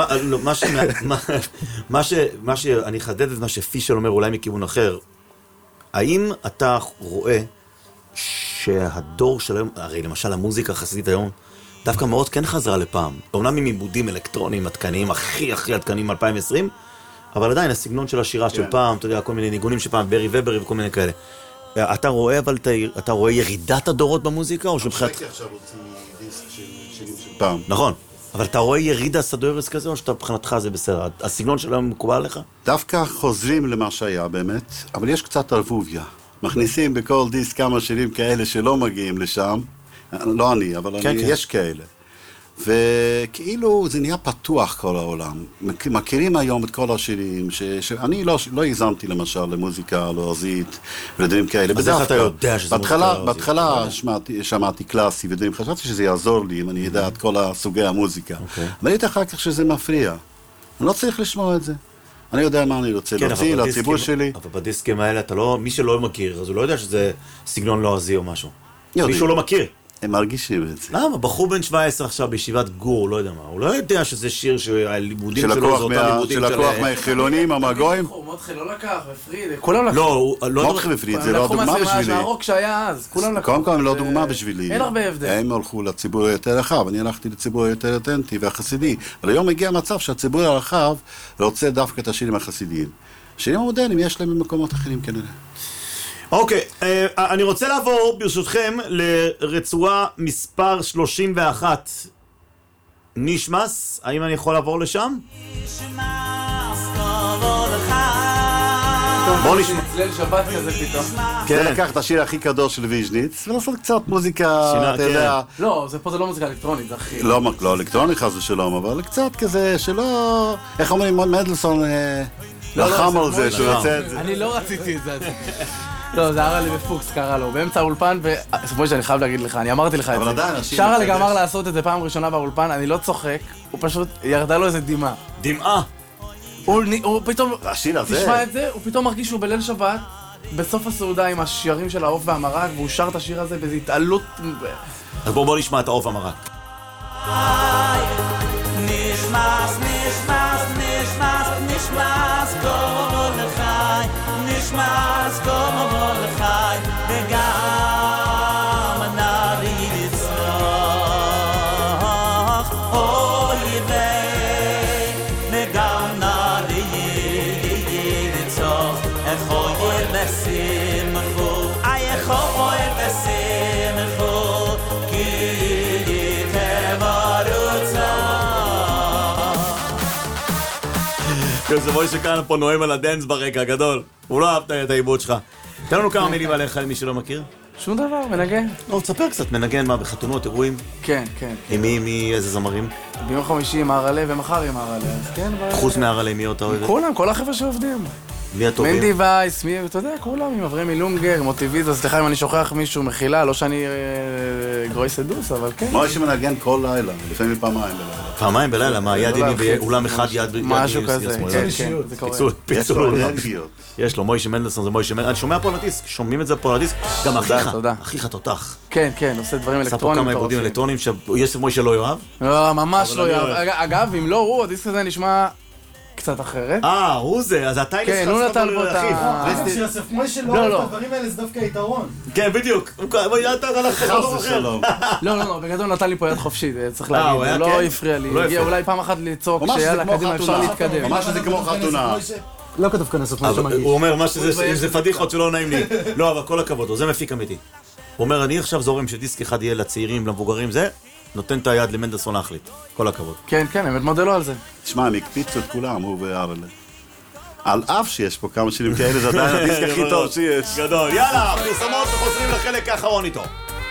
מה שאני אחדד את מה שפישר אומר אולי מכיוון אחר, האם אתה רואה שהדור של היום, הרי למשל המוזיקה החסידית היום, דווקא מאוד כן חזרה לפעם. אומנם עם עיבודים אלקטרוניים עדכניים, הכי עדכניים 2020, אבל עדיין הסגנון של השירה של פעם, אתה יודע, כל מיני ניגונים של פעם, ברי וברי וכל מיני כאלה. אתה רואה, אבל אתה רואה ירידת הדורות במוזיקה, או שבחד... שקי עכשיו הוציא דיסק של פעם. נכון. אבל אתה רואה ירידה סדורס כזה, או שאתה מבחינתך זה בסדר? הסגנון שלהם מקובל עליך? דווקא חוזרים למה שהיה באמת, אבל יש קצת ערבוביה. מכניסים בכל דיסק כמה שירים כאלה שלא מגיעים לשם. לא אני, אבל יש כאלה. וכאילו זה נהיה פתוח כל העולם. מכירים היום את כל השירים, שאני לא הזמתי למשל למוזיקה לועזית ודברים כאלה. אז איך אתה יודע שזה מוזיקה לועזית? בהתחלה שמעתי קלאסי ודברים, חשבתי שזה יעזור לי אם אני יודע את כל הסוגי המוזיקה. ראיתי אחר כך שזה מפריע. אני לא צריך לשמוע את זה. אני יודע מה אני רוצה להוציא לציבור שלי. אבל בדיסקים האלה אתה לא, מי שלא מכיר, אז הוא לא יודע שזה סגנון לועזי או משהו. מישהו לא מכיר. הם מרגישים את זה. למה? בחור בן 17 עכשיו בישיבת גור, לא יודע מה. הוא לא יודע שזה שיר שהלימודים שלו זה אותם לימודים של הכוח מהחילונים, המגויים. מותחה לא לקח, ופריד, כולם לקח. לא, מותחה ופריד, זה לא דוגמה בשבילי. הרוק שהיה אז, כולם לקחו. קודם כל הם לא דוגמה בשבילי. אין הרבה הבדל. הם הלכו לציבור היותר רחב, אני הלכתי לציבור היותר אותנטי והחסידי. אבל היום הגיע מצב שהציבור הרחב רוצה דווקא את השירים החסידיים. השירים המודרניים יש להם במקומות אחרים כנראה. אוקיי, אני רוצה לעבור ברשותכם לרצועה מספר 31. נשמס, האם אני יכול לעבור לשם? בוא נשמע. צליל שבת כזה פתאום. זה לקח את השיר הכי קדוש של ויז'ניץ ולעשות קצת מוזיקה, אתה יודע. לא, פה זה לא מוזיקה אלקטרונית, זה הכי... לא אלקטרונית חס ושלום, אבל קצת כזה שלא... איך אומרים, מדלסון לחם על זה שהוא יוצא את זה. אני לא רציתי את זה. לא, זה הרע לי בפוקס, קרא לו, באמצע האולפן, וסופו שאני חייב להגיד לך, אני אמרתי לך את זה. שרה לי גמר לעשות את זה פעם ראשונה באולפן, אני לא צוחק, הוא פשוט ירדה לו איזה דמעה. דמעה? הוא פתאום, השיר הזה. תשמע את זה, הוא פתאום מרגיש שהוא בליל שבת, בסוף הסעודה עם השירים של העוף והמרק, והוא שר את השיר הזה באיזו התעלות. אז בואו נשמע את העוף והמרק. נשמס, נשמס, נשמס, נשמס, כל לחי, נשמס, כל לחי, וגם נערי לצלוח, אוי ויי, וגם נערי לצלוח, אחוי ושמחו, אחוי ושמחו, כי זה מוישה כאן פה נואם על הדנס ברקע הגדול. הוא לא אהב את העיבוד שלך. תן לנו כמה מילים עליך למי שלא מכיר. שום דבר, מנגן. לא, תספר קצת, מנגן מה, בחתונות, אירועים? כן, כן. עם מי, איזה זמרים? ביום חמישי עם הרלה ומחר עם הרלה, אז כן. חוץ מהרלה, מי אתה אוהבת? כולם, כל החבר'ה שעובדים. מי הטובים? מנדי וייס, מי, אתה יודע, כולם, עם אברמי לונגר, עם מוטיביזה, סליחה אם אני שוכח מישהו מחילה, לא שאני גרוי סדוס, אבל כן. מה שמנגן כל לילה, לפעמים פעמיים בלילה. פעמיים בלילה? מה, יד ימי באולם אחד, יד משהו כזה, כן, כן, זה קורה. פיצול. יש לו, מוישה מנדלסון זה מוישה מנדלסון. אני שומע פה על הדיסק, שומעים את זה פה על הדיסק. גם אחיך תותח. כן, כן, עושה דברים אלקטרונים. עשה פה כמה עיבודים אלקטרונים שיש מוישה לא יאהב? לא, ממש לא יאהב. אגב, אם לא הוא, הדיסק הזה נשמע קצת אחרת. הוא זה, אז אתה כן, הוא נתן פה את ה... שיוסף מוישה לא אוהב את הדברים האלה, זה דווקא יתרון. כן, בדיוק. אתה הלך חזור אחר. לא, בגדול נתן לי פה יד חופשית, צריך להגיד. הוא לא הפריע לי. הגיע אולי פעם אחת לצעוק שיאללה, קדימה, אפשר להתקדם. ממש זה כמו חתונה. לא כתוב כאן יוסף מוישה מרגיש. הוא אומר, זה פדיחות שלא נעים לי. לא, אבל כל הכבוד, זה מפיק אמיתי. הוא אומר, אני עכשיו זורם שדיסק אחד יהיה לצעירים, למבוגרים, זה נותן את היד למנדלסון להחליט. כל הכבוד. כן, כן, באמת מודה לו על זה. תשמע, הם הקפיצו את כולם, הוא והרלה. על אף שיש פה כמה שנים כאלה, זה עדיין הדיסק הכי טוב שיש. גדול. יאללה, פרסומות וחוזרים לחלק האחרון איתו.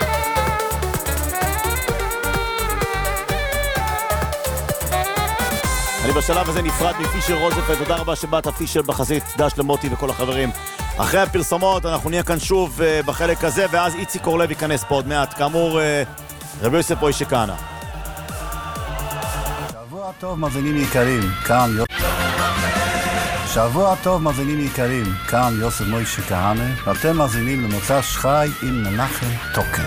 אני בשלב הזה נפרד מפישר רוזנפלד, תודה רבה שבאת פישר בחזית, דש למוטי וכל החברים. אחרי הפרסומות אנחנו נהיה כאן שוב בחלק הזה, ואז איציק קורלב ייכנס פה עוד מעט. כאמור, רבי יוסף מוישה כהנא. שבוע טוב מאזינים יקרים, שבוע טוב מאזינים יקרים, כאן יוסף מוישה כהנא, ואתם מאזינים למוצ"ש חי עם מנחם טוקר.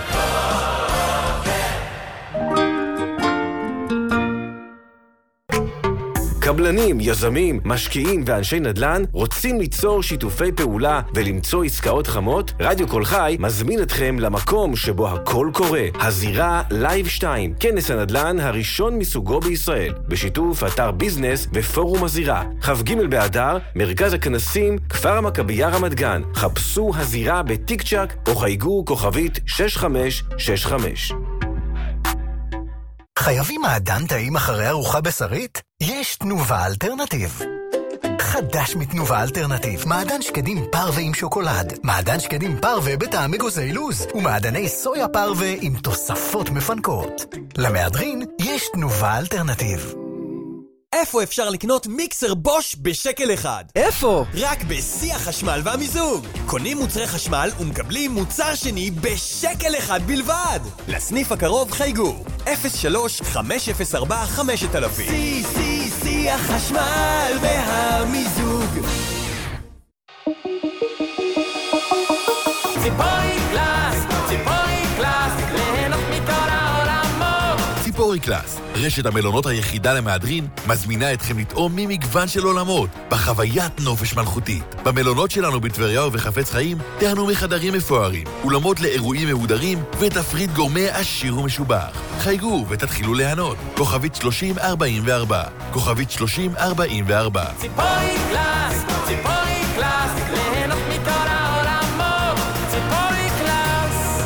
קבלנים, יזמים, משקיעים ואנשי נדל"ן רוצים ליצור שיתופי פעולה ולמצוא עסקאות חמות? רדיו כל חי מזמין אתכם למקום שבו הכל קורה. הזירה לייב 2, כנס הנדל"ן הראשון מסוגו בישראל, בשיתוף אתר ביזנס ופורום הזירה. כ"ג באדר, מרכז הכנסים, כפר המכבייה רמת גן. חפשו הזירה בטיק צ'ק או חייגו כוכבית 6565. חייבים מעדן טעים אחרי ארוחה בשרית? יש תנובה אלטרנטיב. חדש מתנובה אלטרנטיב, מעדן שקדים פרווה עם שוקולד, מעדן שקדים פרווה בטעם אגוזי לוז, ומעדני סויה פרווה עם תוספות מפנקות. למהדרין יש תנובה אלטרנטיב. איפה אפשר לקנות מיקסר בוש בשקל אחד? איפה? רק בשיא החשמל והמיזוג. קונים מוצרי חשמל ומקבלים מוצר שני בשקל אחד בלבד. לסניף הקרוב חייגו 03-504-5000. שיא החשמל והמיזוג. ציפורי קלאס, ליהנות מכל העולמות. ציפורי קלאס, רשת המלונות היחידה למהדרין, מזמינה אתכם לטעום ממגוון של עולמות, בחוויית נופש מלכותית. במלונות שלנו בטבריה ובחפץ חיים, תהנו מחדרים מפוארים, אולמות לאירועים מהודרים, ותפריט גורמי עשיר ומשובח. חייגו ותתחילו ליהנות. כוכבית 3044. כוכבית 3044. ציפורי קלאס, ליהנות מכל העולמות. ציפורי קלאס.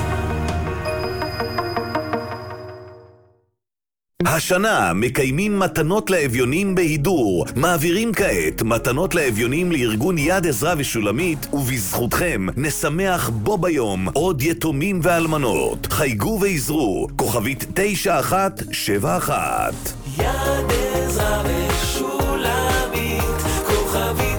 השנה מקיימים מתנות לאביונים בהידור. מעבירים כעת מתנות לאביונים לארגון יד עזרא ושולמית, ובזכותכם נשמח בו ביום עוד יתומים ואלמנות. חייגו ועזרו, כוכבית 9171. יד עזרא ושולמית, כוכבית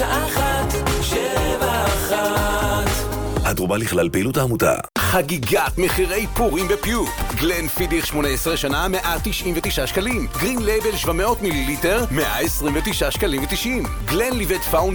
9171. התרומה לכלל פעילות העמותה. חגיגת מחירי פורים בפיוט. גלן פידיך 18 שנה 199 שקלים. גרין לייבל 700 מיליליטר 129 שקלים ו90. גלן ליבט פאונד